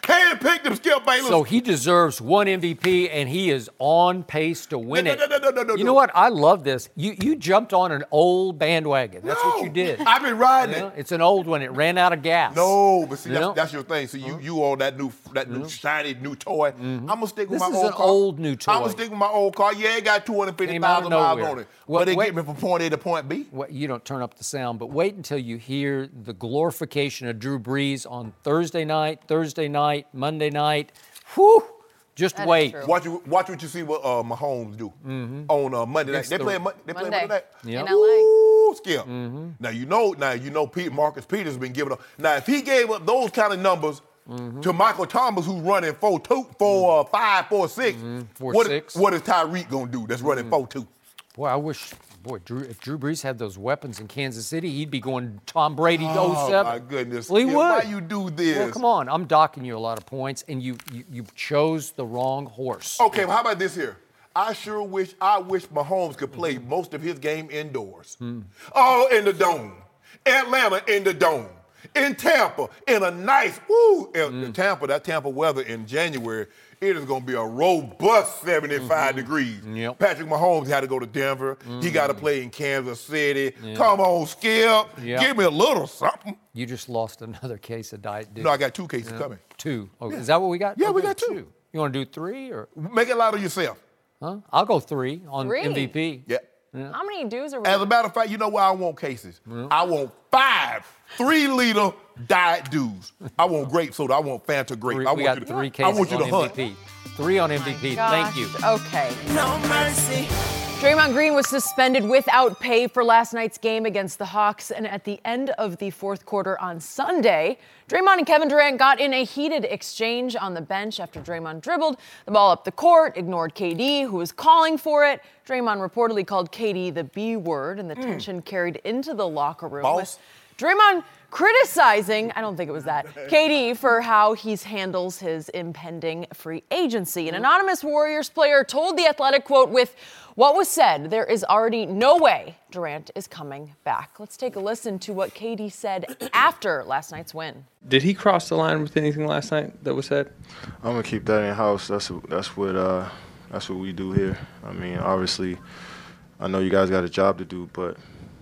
handpicked him, Skip Bayless. So he deserves one M V P, and he is on pace to win no, it. No, no, no, no, no, you no. know what? I love this. You you jumped on an old bandwagon. That's no, what you did. I've been riding You know, it. It's an old one. It ran out of gas. No, but see, You that's, know? that's your thing. So you you on that new that new shiny new toy. I'm gonna stick with This my is old an car. old new toy. I'm gonna stick with my old car. Yeah, it got two hundred fifty Came out thousand of miles nowhere. on it, Well, but it wait- get me from point A to point B. What, you don't turn up the sound, but wait until you hear the glorification of Drew Brees on Thursday night, Thursday night, Monday night. Whew! Just That is wait. true. Watch you watch what you see what uh, Mahomes do on uh, Monday night. Against They the- play Mon- they play Monday Monday night. Yep. in L A. Ooh, Skip. Now you know now you know Pete Marcus Peters been giving up. Now if he gave up those kind of numbers to Michael Thomas, who's running four two, four uh, five, four six, Four, what, six. what is Tyreek gonna do? That's running four two. Boy, I wish, boy, Drew, if Drew Brees had those weapons in Kansas City, he'd be going Tom Brady to oh seven. my goodness. Well, he Skip, would. why you do this? Well, come on. I'm docking you a lot of points, and you you, you chose the wrong horse. Okay, well, how about this here? I sure wish I wish Mahomes could play most of his game indoors. Oh, in the dome. Atlanta in the dome. In Tampa, in a nice, woo, in Tampa, that Tampa weather in January, it is going to be a robust seventy-five degrees. Yep. Patrick Mahomes had to go to Denver. He got to play in Kansas City. Come on, Skip. Yep. Give me a little something. You just lost another case of diet. No, I got two cases coming. Two. Oh, is that what we got? Yeah, we Okay, got two. You want to do three or? Make it loud of yourself. Huh? I'll go three on Three? M V P. Yeah. How many dues are we? As a matter of fact, you know why I want cases? I want five three-liter diet dudes. I want grape soda. I want Fanta grape. Three, I we want got you to, three I cases want you to on hunt. M V P. Three on M V P. Thank you. Gosh, Okay. No mercy. Draymond Green was suspended without pay for last night's game against the Hawks, and at the end of the fourth quarter on Sunday, Draymond and Kevin Durant got in a heated exchange on the bench after Draymond dribbled the ball up the court, ignored K D, who was calling for it. Draymond reportedly called K D the B word, and the tension carried into the locker room. Boss. With Draymond criticizing, I don't think it was that, K D for how he handles his impending free agency. An anonymous Warriors player told The Athletic, quote, with what was said, there is already no way Durant is coming back. Let's take a listen to what K D said after last night's win. Did he cross the line with anything last night that was said? I'm gonna keep that in house. That's that's what uh, that's what we do here. I mean, obviously, I know you guys got a job to do, but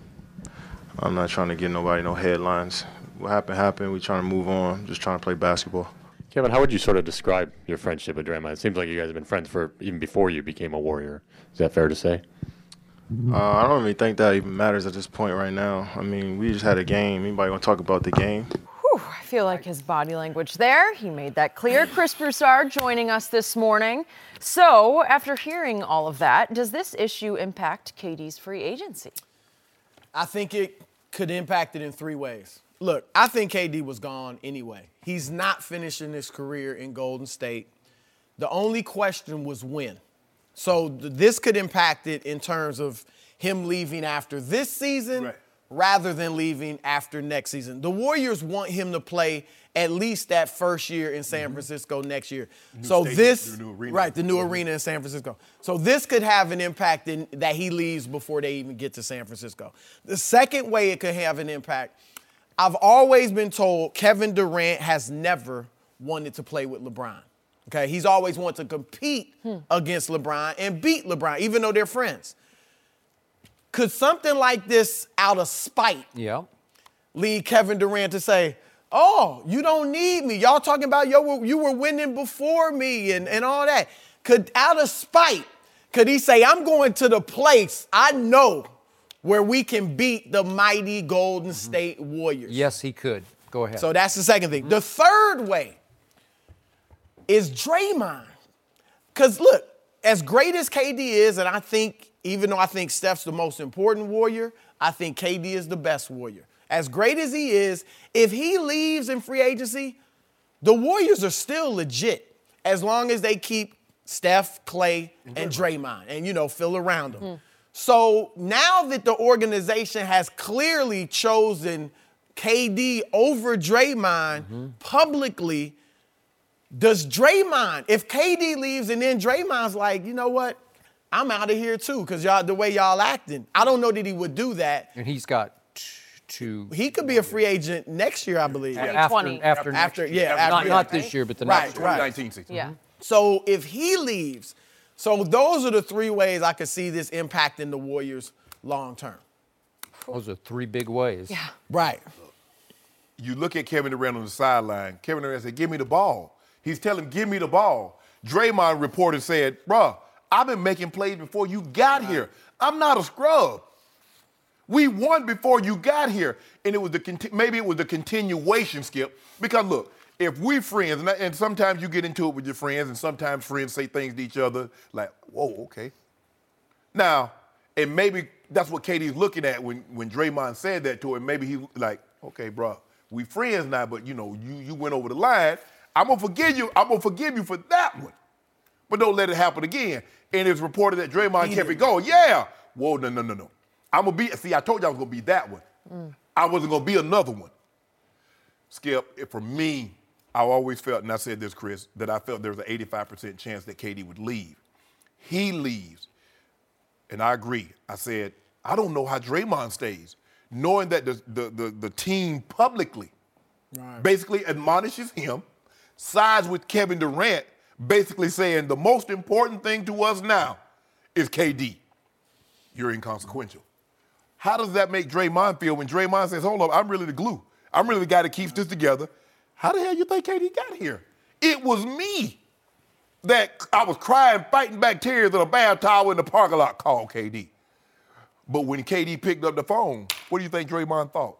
I'm not trying to get nobody no headlines. What happened happened. We trying to move on. Just trying to play basketball. Kevin, how would you sort of describe your friendship with Draymond? It seems like you guys have been friends for even before you became a Warrior. Is that fair to say? Uh, I don't really think that even matters at this point right now. I mean, we just had a game. Anybody want to talk about the game? Whew, I feel like his body language there, he made that clear. Chris Broussard joining us this morning. So, after hearing all of that, does this issue impact K D's free agency? I think it could impact it in three ways. Look, I think K D was gone anyway. He's not finishing his career in Golden State. The only question was when. So th- this could impact it in terms of him leaving after this season Right. rather than leaving after next season. The Warriors want him to play at least that first year in San Francisco next year. So stadium, this, the new arena. right, the new arena in San Francisco. So this could have an impact in that he leaves before they even get to San Francisco. The second way it could have an impact, I've always been told Kevin Durant has never wanted to play with LeBron. Okay, he's always wanted to compete against LeBron and beat LeBron, even though they're friends. Could something like this, out of spite, Yeah. lead Kevin Durant to say, oh, you don't need me. Y'all talking about yo, you were winning before me and, and all that. Could, out of spite, could he say, I'm going to the place I know where we can beat the mighty Golden State Warriors? Yes, he could. Go ahead. So that's the second thing. The third way is Draymond. Because look, as great as K D is, and I think, even though I think Steph's the most important Warrior, I think K D is the best Warrior. As great as he is, if he leaves in free agency, the Warriors are still legit as long as they keep Steph, Clay, and Draymond and, you know, fill around them. Mm. So now that the organization has clearly chosen K D over Draymond mm-hmm. publicly, does Draymond, if K D leaves and then Draymond's like, you know what, I'm out of here too because y'all the way y'all acting, I don't know that he would do that. And he's got to. He could be a free agent next year, I believe. After, twenty. after, After, next yeah, year. after, not, yeah. not this year, but the Right, next year. right. nineteen sixteen. Yeah. So if he leaves, so those are the three ways I could see this impacting the Warriors long term. Those are three big ways. Yeah. Right. You look at Kevin Durant on the sideline. Kevin Durant said, give me the ball. He's telling him, give me the ball. Draymond reported said, bruh, I've been making plays before you got here. I'm not a scrub. We won before you got here. And it was the conti- maybe it was the continuation, Skip. Because look, if we friends, and, and sometimes you get into it with your friends, and sometimes friends say things to each other like, whoa, okay. Now, and maybe that's what K D's looking at when, when Draymond said that to him. Maybe he like, okay, bro, we friends now, but you know, you, you went over the line. I'm gonna forgive you. I'm gonna forgive you for that one, but don't let it happen again. And it's reported that Draymond He kept did. it going. Yeah. Whoa, no, no, no, no. I'm gonna be. See, I told you I was gonna be that one. Mm. I wasn't gonna be another one. Skip, it- for me, I always felt, and I said this, Chris, that I felt there was an eighty-five percent chance that K D would leave. He leaves, and I agree. I said, I don't know how Draymond stays, knowing that the the the, the team publicly Right. basically admonishes him, sides with Kevin Durant, basically saying the most important thing to us now is K D. You're inconsequential. How does that make Draymond feel when Draymond says, hold up, I'm really the glue. I'm really the guy that keeps this together. How the hell you think K D got here? It was me that I was crying, fighting back tears in a bath towel in the parking lot, called K D. But when K D picked up the phone, what do you think Draymond thought?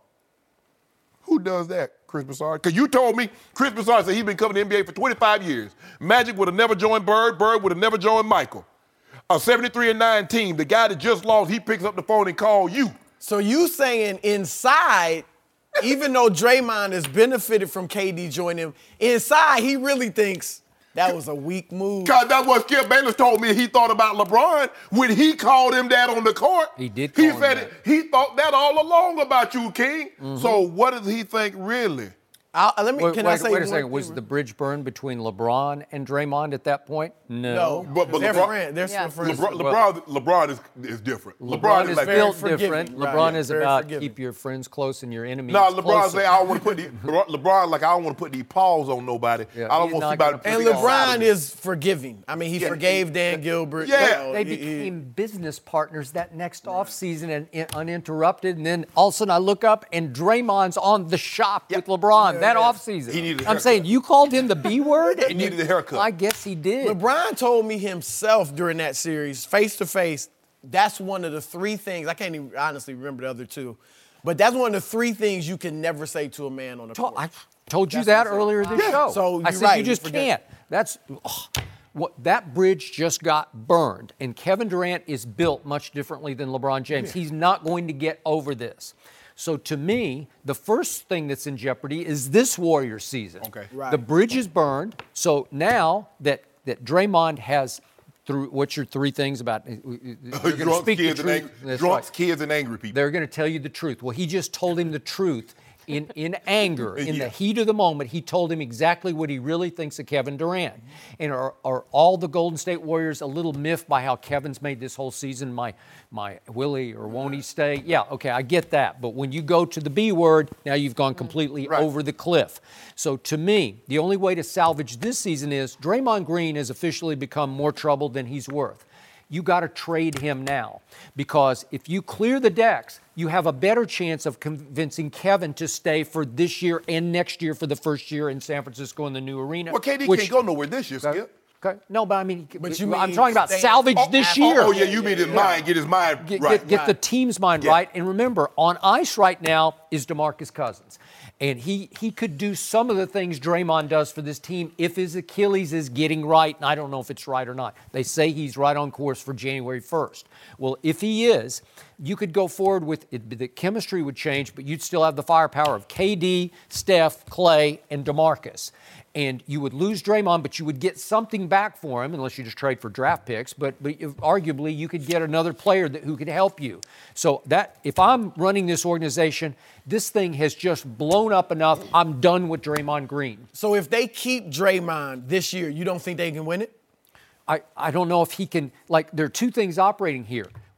Who does that, Chris Broussard? Because you told me Chris Broussard said he's been covering the N B A for twenty-five years. Magic would have never joined Bird. Bird would have never joined Michael. A seventy-three and nine team, the guy that just lost, he picks up the phone and calls you. So you saying inside, even though Draymond has benefited from K D joining him, inside he really thinks that was a weak move. Because that's what Skip Bayless told me he thought about LeBron when he called him that on the court. He did call He him said that. it, he thought that all along about you, King. Mm-hmm. So what does he think really? I'll, let me. Wait, can wait, I say wait a one second. thing? Was the bridge burned between LeBron and Draymond at that point? No. No, But- but they're LeBron- friends. They're Yeah. still friends. LeBron, LeBron, LeBron is, is different. LeBron, LeBron, is is like very built forgiving. different. Right, LeBron yeah, is very about forgiving. keep your friends close and your enemies No, LeBron closer. say I don't want to put the LeBron like I don't want to put these paws on nobody. Yeah, I don't he's want not somebody. gonna to And put their side LeBron of me. is forgiving. I mean, he Yeah. forgave Dan Gilbert. Yeah. you know, They he- he- became business partners that next offseason and, and uninterrupted. And then all of a sudden I look up and Draymond's on the shop with LeBron that offseason. He needed a I'm haircut. saying you called him the B word? He needed a haircut. I guess he did. LeBron told me himself during that series, face to face, that's one of the three things. I can't even honestly remember the other two, but that's one of the three things you can never say to a man on the court. I told you That's that what I'm saying. earlier this Yeah. show. So I you're said right, you just you forget. can't. That's ugh. What that bridge just got burned, and Kevin Durant is built much differently than LeBron James. He's not going to get over this. So to me, the first thing that's in jeopardy is this Warriors season. Okay. Right. The bridge is burned. So now that that Draymond has through what's your three things about they're gonna drunks, speak the kids, and truth. angry, That's drunks, right. kids, and angry people. They're going to tell you the truth. Well, he just told him the truth in, in anger, in Yeah. the heat of the moment. He told him exactly what he really thinks of Kevin Durant. And are, are all the Golden State Warriors a little miffed by how Kevin's made this whole season? My, my Willie or won't he stay? Yeah, okay, I get that. But when you go to the B word, now you've gone completely Right. over the cliff. So to me, the only way to salvage this season is Draymond Green has officially become more trouble than he's worth. You got to trade him now because if you clear the decks, you have a better chance of convincing Kevin to stay for this year and next year for the first year in San Francisco in the new arena. Well, K D which- can't go nowhere this year, Okay. Skip. Okay. No, but I mean, But you I'm mean talking about stay- salvage oh, this oh, year. Oh, yeah, you mean his mind, get his mind Get, right. get, get the team's mind Yeah. right. And remember, on ice right now is DeMarcus Cousins. And he, he could do some of the things Draymond does for this team if his Achilles is getting right. And I don't know if it's right or not. They say he's right on course for January first. Well, if he is, you could go forward with it, the chemistry would change, but you'd still have the firepower of K D, Steph, Clay, and DeMarcus. And you would lose Draymond, but you would get something back for him, unless you just trade for draft picks. But, but if- arguably, you could get another player that, who could help you. So that if I'm running this organization, this thing has just blown up enough. I'm done with Draymond Green. So if they keep Draymond this year, you don't think they can win it? I, I don't know if he can, like, there are two things operating here.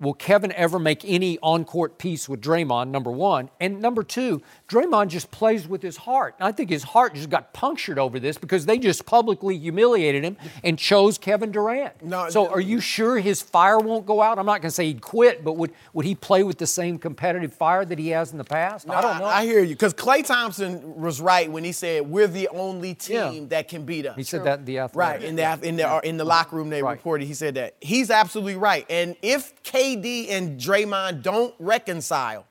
will Kevin ever make any on-court peace with Draymond, number one? And number two, Draymond just plays with his heart. And I think his heart just got punctured over this because they just publicly humiliated him and chose Kevin Durant. No, so are you sure his fire won't go out? I'm not going to say he'd quit, but would, would he play with the same competitive fire that he has in the past? No, I don't know. I, I hear you. Because Klay Thompson was right when he said, we're the only team Yeah. that can beat us. He said that in the Athletic. Right, in the in the in the locker room they Right. reported, he said that. He's absolutely right. And if K D and Draymond don't reconcile,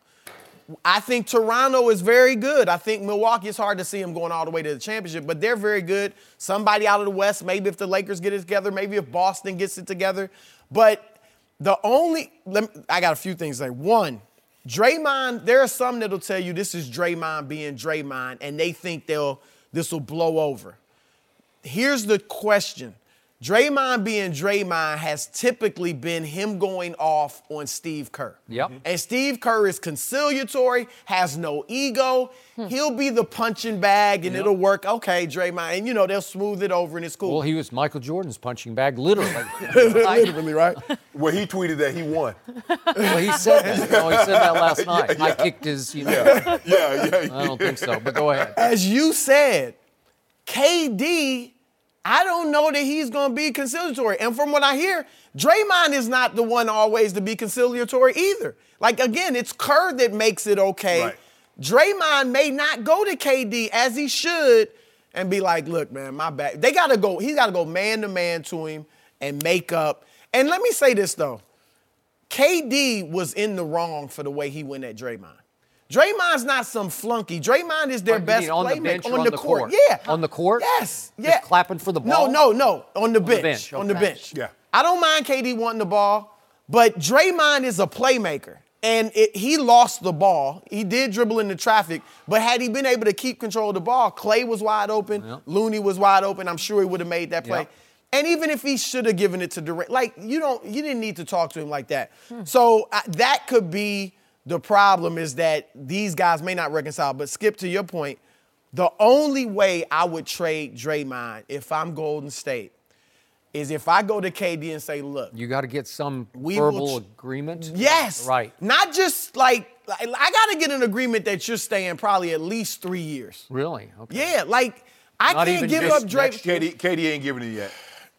I think Toronto is very good. I think Milwaukee, is hard to see them going all the way to the championship, but they're very good. Somebody out of the West, maybe if the Lakers get it together, maybe if Boston gets it together. But the only, let me, I got a few things to say. One, Draymond, there are some that'll tell you this is Draymond being Draymond, and they think they'll this will blow over. Here's the question. Draymond being Draymond has typically been him going off on Steve Kerr. Yep. And Steve Kerr is conciliatory, has no ego. Hmm. He'll be the punching bag, and Yep. it'll work. Okay, Draymond. And, you know, they'll smooth it over, and it's cool. Well, he was Michael Jordan's punching bag, literally. Literally, right? Well, he tweeted that he won. Well, he said that. No, he said that last night. Yeah, I yeah. kicked his, you know. Yeah, yeah, yeah. I don't think so, but go ahead. As you said, K D, I don't know that he's going to be conciliatory. And from what I hear, Draymond is not the one always to be conciliatory either. Like, again, it's Kerr that makes it okay. Right. Draymond may not go to K D as he should and be like, look, man, my bad. They got to go, he's got to go man to man to him and make up. And let me say this, though. K D was in the wrong for the way he went at Draymond. Draymond's not some flunky. Draymond is their You best mean on the playmaker bench or on, on the, the court. court? Yeah. On the court? Yes. Just Yeah. clapping for the ball? No, no, no. On the the bench. bench, On the okay. bench. Yeah. I don't mind K D wanting the ball, but Draymond is a playmaker. And it, he lost the ball. He did dribble into traffic, but had he been able to keep control of the ball, Klay was wide open, Yep. Looney was wide open. I'm sure he would have made that play. Yep. And even if he should have given it to Durant, like you don't, you didn't need to talk to him like that. So uh, that could be the problem, is that these guys may not reconcile. But Skip, to your point, the only way I would trade Draymond if I'm Golden State is if I go to K D and say, look, You got to get some We will verbal ch- agreement? yes. Right. Not just like, like I got to get an agreement that you're staying probably at least three years. Really? Okay. Yeah, like I Not can't even give just up Drake. K D, K D ain't giving it yet.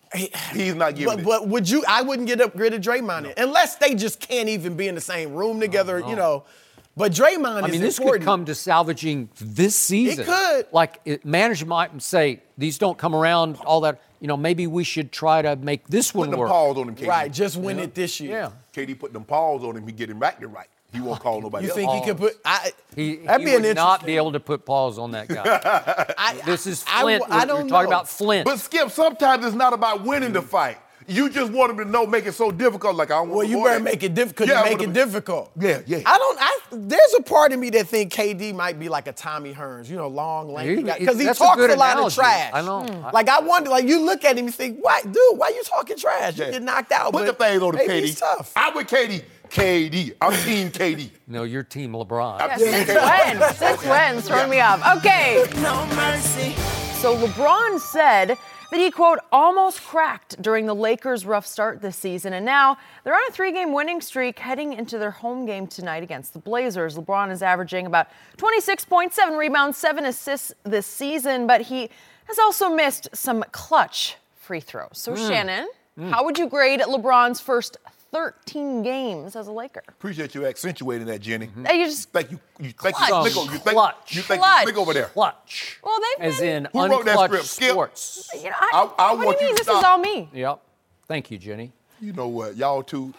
He's not giving But, it. but would you? I wouldn't get up rid of Draymond in, unless they just can't even be in the same room together, you know. But Draymond I is mean, this important. could come to salvaging this season. could. Like, it, management might say, these don't come around, all that. You know, maybe we should try to make this Put one them work. paws on him, K D. Right, just win it this year. Yeah. K D put them paws on him. He get him acting right. He won't call nobody You else. think he could put? I, He, that'd he be an would not interesting- be able to put paws on that guy. I, This is I- Flint. I, I We're- don't We're talking know. about Flint. But Skip, sometimes it's not about winning the fight. You just want him to know, make it so difficult. Like I don't want Well, to you go better there. make it difficult. Yeah, I make wanna it be- difficult. Yeah, yeah. I don't. I there's a part of me that think K D might be like a Tommy Hearns, you know, long, lanky He- guy, because he that's a talks a, good lot analogy. of trash. I know. Hmm. Like I wonder, like you look at him, you think, "What, dude? Why you talking trash? You Yeah. get knocked out." Put but the things on the maybe K D. he's tough. I'm with K D. K D. I'm team K D. No, you're Team LeBron. I'm Since when? Since when? Throwing me off. Okay. No mercy. So LeBron said that he, quote, almost cracked during the Lakers' rough start this season. And now they're on a three-game winning streak heading into their home game tonight against the Blazers. LeBron is averaging about twenty-six point seven rebounds, seven assists this season, but he has also missed some clutch free throws. So, Mm. Shannon, how would you grade LeBron's first thirteen games as a Laker? Appreciate you accentuating that, Jenny. Uh, You just Thank you. You think you Clutch. slick over. You think Clutch. you think Clutch. you slick over there. Clutch. well, they've As been, in Who wrote that unclutched script? Skip? sports. you know, I, I- I what want do you you mean to this is stop. all me? Yep. Thank you, Jenny. You know what? Y'all two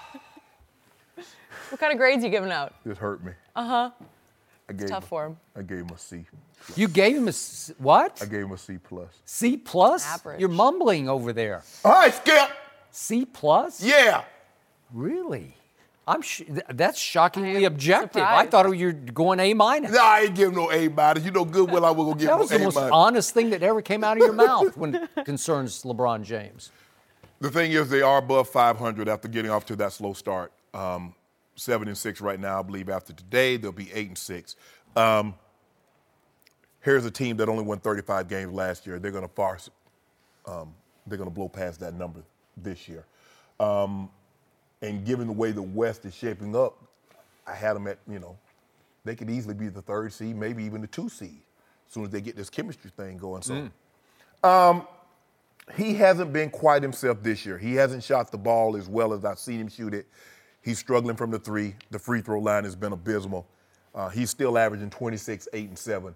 What kind of grades you giving out? just hurt me. Uh huh. I gave Tough him, for him. I gave him a C. You gave him a s- what? I gave him a C plus. C plus? Average. You're mumbling over there. All right, Skip. C plus? Yeah. Really? I'm sh- th- that's shockingly objective. I surprised. thought you were going A minus. No, I ain't give him no A minus. You know good well I was gonna give That him was no the A most minus. honest thing that ever came out of your mouth when it concerns LeBron James. The thing is, they are above five hundred after getting off to that slow start. Um, seven and six right now, I believe. After today, they'll be eight and six. Um, here's a team that only won thirty-five games last year. They're going to far, um, they're going to blow past that number this year. Um, And given the way the West is shaping up, I had them at, you know, they could easily be the third seed, maybe even the two seed, as soon as they get this chemistry thing going. So, mm. um, he hasn't been quite himself this year. He hasn't shot the ball as well as I've seen him shoot it. He's struggling from the three. The free throw line has been abysmal. Uh, he's still averaging twenty-six, eight, and seven.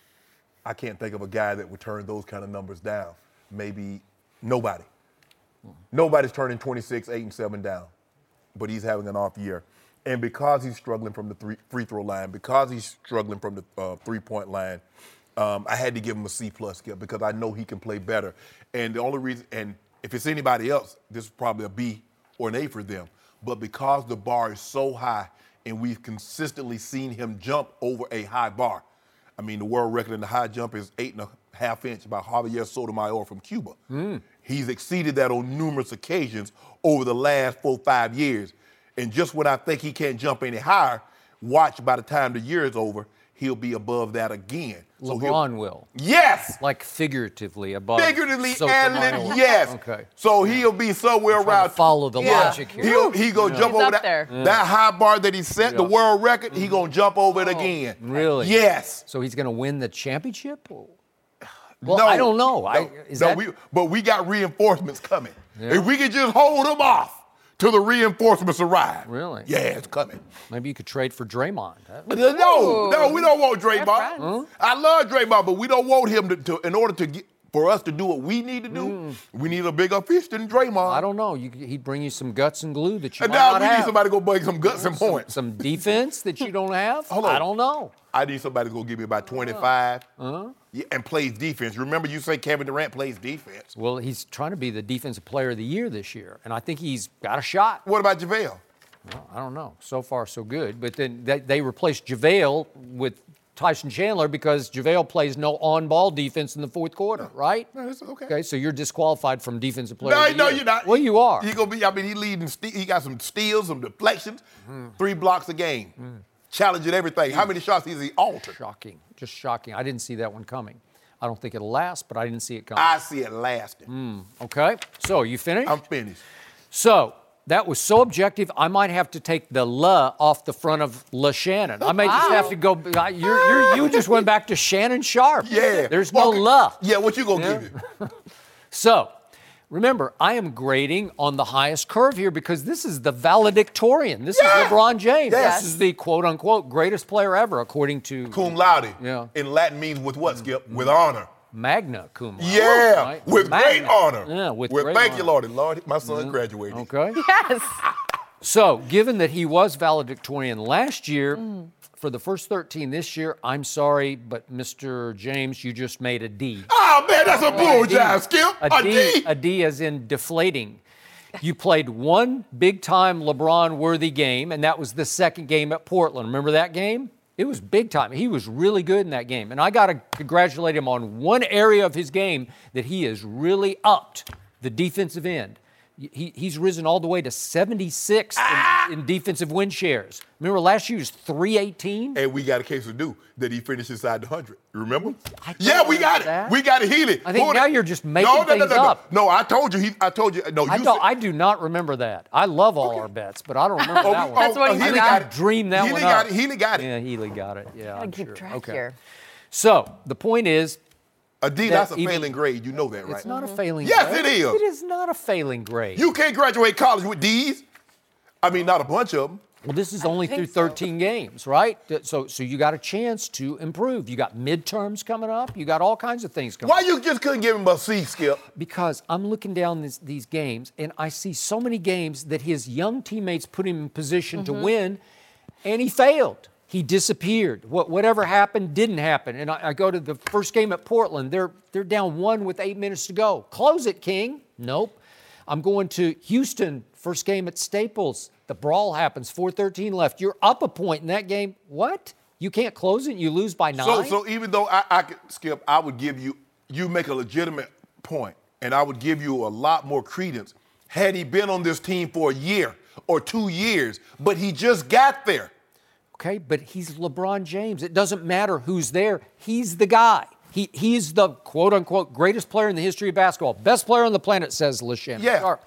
I can't think of a guy that would turn those kind of numbers down. Maybe nobody. Mm. Nobody's turning twenty-six, eight, and seven down, but he's having an off year. And because he's struggling from the three, free throw line, because he's struggling from the uh, three-point line, um, I had to give him a C plus Skip because I know he can play better. And the only reason, and if it's anybody else, this is probably a B or an A for them. But because the bar is so high and we've consistently seen him jump over a high bar. I mean, the world record in the high jump is eight and a half inch by Javier Sotomayor from Cuba. Mm. He's exceeded that on numerous occasions over the last four, five years. And just when I think he can't jump any higher, watch by the time the year is over, he'll be above that again. So LeBron will. Yes. Like figuratively above. Figuratively Sotomayor. and li- yes. Okay. So he'll be somewhere around. To follow the yeah. logic here. He'll he go yeah. jump He's over up that, there. Yeah. that high bar that he set, Yeah. the world record. Mm-hmm. He gonna jump over it Oh, again. Really? Yes. So he's gonna win the championship? Well, no, I don't know. No, I, is no, that... we, but we got reinforcements coming. Yeah. If we could just hold them off till the reinforcements arrive. Really? Yeah, it's coming. Maybe you could trade for Draymond. No, no, we don't want Draymond. Huh? I love Draymond, but we don't want him to, to in order to get, for us to do what we need to do, mm. we need a bigger fish than Draymond. I don't know. You, he'd bring you some guts and glue that you and might now not we have. need somebody to go bring some guts some, and points. Some defense that you don't have? Hold on. I don't know. I need somebody to go give me about twenty-five uh-huh. yeah, and plays defense. Remember you say Kevin Durant plays defense. Well, he's trying to be the defensive player of the year this year, and I think he's got a shot. What about JaVale? Well, I don't know. So far, so good. But then they, they replaced JaVale with Tyson Chandler because JaVale plays no on-ball defense in the fourth quarter, right? No, that's okay. Okay, so you're disqualified from defensive player No, of the no, year. you're not. Well, you are. He gonna be. I mean, he leading. He got some steals, some deflections, mm. three blocks a game, mm. challenging everything. Mm. How many shots has he altered? Shocking, just shocking. I didn't see that one coming. I don't think it'll last, but I didn't see it coming. I see it lasting. Mm. Okay, so you finished? I'm finished. So. That was so objective, I might have to take the "la" off the front of La Shannon. I may just have to go. You're, you're, you just went back to Shannon Sharp. Yeah. There's no "la." Yeah, what you gonna yeah. give me? So, remember, I am grading on the highest curve here because this is the valedictorian. This yeah. is LeBron James. Yes. This is the quote-unquote greatest player ever, according to cum laude. Yeah. In Latin means with what, Skip? With honor. Magna cum laude. Yeah, right? with Magna. great honor. Yeah, with, with great thank honor. you, Lord. And Lord, my son mm-hmm. graduated. Okay. Yes. So, given that he was valedictorian last year, mm. for the first thirteen this year, I'm sorry, but Mister James, you just made a D. Oh, man, that's a bull jive, Skip. A, a D, D. A D as in deflating. You played one big-time LeBron-worthy game, and that was the second game at Portland. Remember that game? It was big time. He was really good in that game. And I got to congratulate him on one area of his game that he has really upped, the defensive end. He, he's risen all the way to seventy-six ah! in, in defensive win shares. Remember last year he was three eighteen? And we got a case of do that he finished inside the one hundred. Remember? I yeah, we got that. it. We got to heal it. I think Who now the, you're just making no, no, things no, no, no. up. No, I told you. He, I told you. No, I, you don't, said, I do not remember that. I love all okay. our bets, but I don't remember oh, that oh, one. That's what oh, he Healy got. got it. Dream that Healy one got up. it. Healy got it. Yeah, Healy got it. Yeah, I'm keep sure. track okay. here. So the point is, a D, that that's a even, failing grade. You know that, right? It's not a failing yes, grade. Yes, it is. It is not a failing grade. You can't graduate college with D's. I mean, not a bunch of them. Well, this is only through thirteen so. games, right? So, so you got a chance to improve. You got midterms coming up. You got all kinds of things coming Why up. you just couldn't give him a C, Skip? Because I'm looking down this, these games, and I see so many games that his young teammates put him in position mm-hmm. to win, and he failed. He disappeared. What, whatever happened didn't happen. And I, I go to the first game at Portland. They're, they're down one with eight minutes to go. Close it, King. Nope. I'm going to Houston, first game at Staples. The brawl happens, four thirteen left. You're up a point in that game. What? You can't close it? You lose by nine? So, so even though I, I could, Skip, I would give you, you make a legitimate point, and I would give you a lot more credence had he been on this team for a year or two years, but he just got there. Okay, but he's LeBron James. It doesn't matter who's there. He's the guy. He, he's the quote-unquote greatest player in the history of basketball. Best player on the planet, says LeShannon Yeah. Sharp.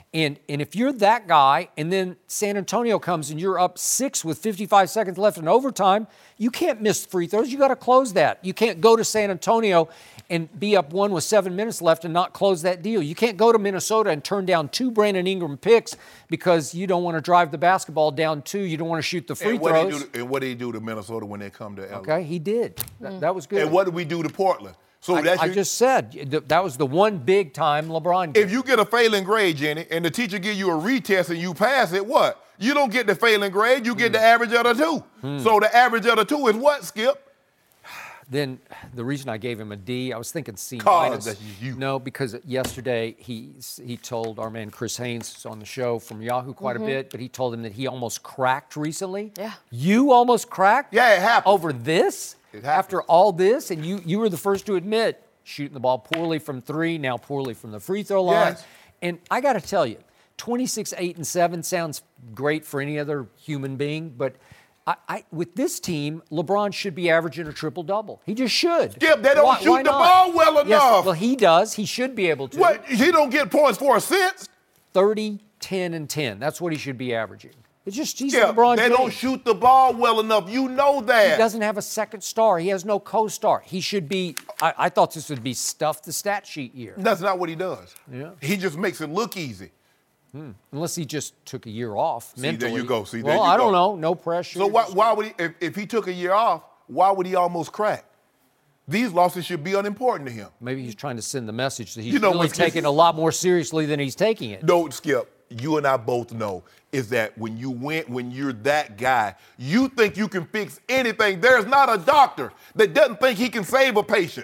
And and if you're that guy, and then San Antonio comes and you're up six with fifty-five seconds left in overtime, you can't miss free throws. You got to close that. You can't go to San Antonio and be up one with seven minutes left and not close that deal. You can't go to Minnesota and turn down two Brandon Ingram picks because you don't want to drive the basketball down two. You don't want to shoot the free and what throws. Did he do to, and what did he do to Minnesota when they come to L A? Okay, he did. That, that was good. And what did we do to Portland? So I, that's I your, just said th- that was the one big time LeBron game. if you get a failing grade, Jenny, and the teacher give you a retest and you pass it, what? You don't get the failing grade. You get mm. the average of the two. Mm. So the average of the two is what, Skip? Then the reason I gave him a D, I was thinking C minus. minus. You. No, because yesterday he he told our man Chris Haynes on the show from Yahoo quite mm-hmm. a bit, but he told him that he almost cracked recently. Yeah. You almost cracked? Yeah, it happened. Over this? It After all this, and you you were the first to admit shooting the ball poorly from three, now poorly from the free throw line. Yes. And I got to tell you, twenty-six, eight, and seven sounds great for any other human being, but I, I, with this team, LeBron should be averaging a triple-double. He just should. Skip, they don't why, shoot why the not? ball well enough. Yes, well, he does. He should be able to. What? He don't get points for assists? thirty, ten, and ten. That's what he should be averaging. It's just he's Yeah, LeBron they James. don't shoot the ball well enough. You know that. He doesn't have a second star. He has no co-star. He should be, I, I thought this would be stuff the stat sheet year. That's not what he does. Yeah. He just makes it look easy. Hmm. Unless he just took a year off See, mentally. there you go. See, there well, you I go. don't know. No pressure. So why, why would he, if, if he took a year off, why would he almost crack? These losses should be unimportant to him. Maybe he's trying to send the message that he's You know really what- taking it a lot more seriously than he's taking it. No, Skip, you and I both know is that when you win, when you're that guy, you think you can fix anything. There's not a doctor that doesn't think he can save a patient.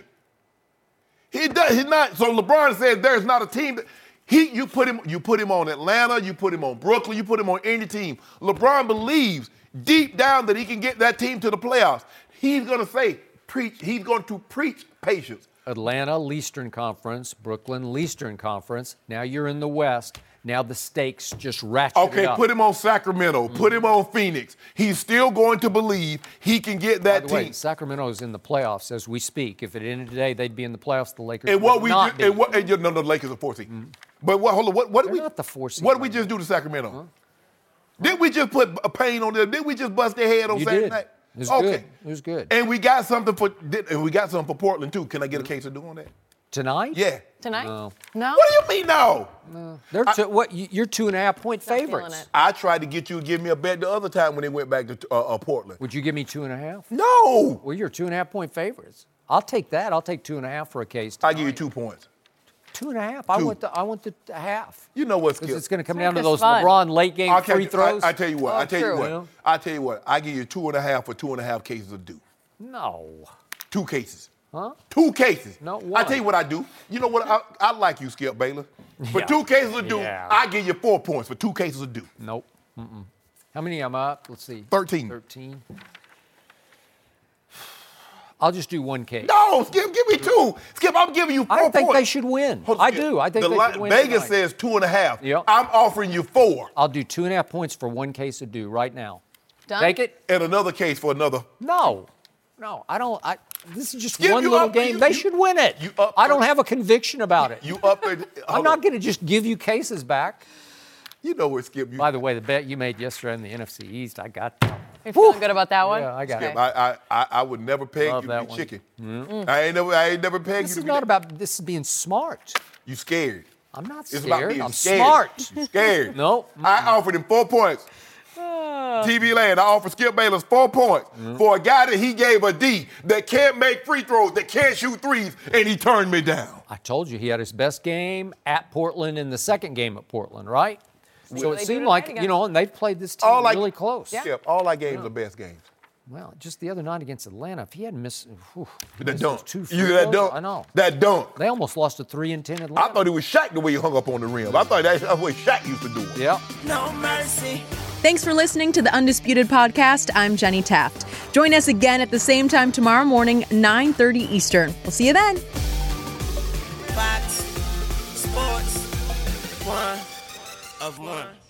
He does. He's not. So LeBron says there's not a team that he. You put him. You put him on Atlanta. You put him on Brooklyn. You put him on any team. LeBron believes deep down that he can get that team to the playoffs. He's going to say preach. He's going to preach patience. Atlanta, Eastern Conference, Brooklyn, Eastern Conference. Now you're in the West. Now the stakes just ratchet Okay, up. put him on Sacramento. Mm-hmm. Put him on Phoenix. He's still going to believe he can get that By the way, team. Sacramento is in the playoffs as we speak. If it ended today, they'd be in the playoffs. The Lakers And what would we not just, be. and what, and you, no, no, the Lakers are four seed. Mm-hmm. But what? Hold on. What? What did They're we? not the four seed What did we right just do to Sacramento? Huh? Did we just put a pain on them? Did we just bust their head on You Saturday did. night? It was okay. good. It was good. And we got something for. Did, and we got something for Portland too. Can I get a case of doing that? Tonight? Yeah. Tonight? No. No? What do you mean no? No. They're two, what? you- You're two and a half point Not feeling favorites. it. I tried to get you to give me a bet the other time when they went back to uh, uh, Portland. Would you give me two and a half? No. Well, you're two and a half point favorites. I'll take that. I'll take two and a half for a case. I give you two points. Two and a half. I Two. want the. I want the half. You know what's Because Skip? it's going to come Make down to this those fun. LeBron late game I'll tell free you- throws. I, I tell you what. Oh, I tell you true. what. Yeah. I tell you what. I give you two and a half for two and a half cases of dew. No. Two cases. Huh? Two cases. No, I one. tell you what I do. You know what? I, I like you, Skip Baylor. For Yeah. two cases of dew, Yeah. I give you four points for two cases of dew. Nope. Mm-mm. How many am I up? Let's see. Thirteen. Thirteen. I'll just do one case. No, Skip, give me two. Skip, I'm giving you four I think points. they should win. Hold on, I Skip. do. I think the they li- should win Vegas tonight. says two and a half. Yep. I'm offering you four. I'll do two and a half points for one case of dew right now. Done? Take it? And another case for another. No. No, I don't. I. This is just Skip, one you little up- game. you- they you- should win it. you up I don't for- have a conviction about it. You up there? I'm not going to just give you cases back. You know where Skip. You, By the way, the bet you made yesterday in the N F C East, I got that. You're feeling good about that one? Yeah, I got Okay. it. I, I, I, I would never peg Love you that to be one. chicken. Mm. I ain't never, I ain't never pegged This you to is be not that. about this is being smart. You scared. I'm not It's about scared. being I'm scared. smart. You scared. No. I offered him four points. T V Land, I offered Skip Bayless four points Mm. for a guy that he gave a D that can't make free throws, that can't shoot threes, and he turned me down. I told you he had his best game at Portland in the second game at Portland, right? So what it they do seemed tonight like, again. you know, and they've played this team All I- really close. Skip, all our games are best games. Well, just the other night against Atlanta, if he hadn't missed, whew, That missed dunk. those two free You that throws, dunk. I know. That dunk. They almost lost to three and ten Atlanta. I thought it was Shaq the way he hung up on the rim. I thought that's the way Shaq used to do it. Yeah. No mercy. Thanks for listening to the Undisputed Podcast. I'm Jenny Taft. Join us again at the same time tomorrow morning, nine thirty Eastern. We'll see you then. Fox Sports. One of one.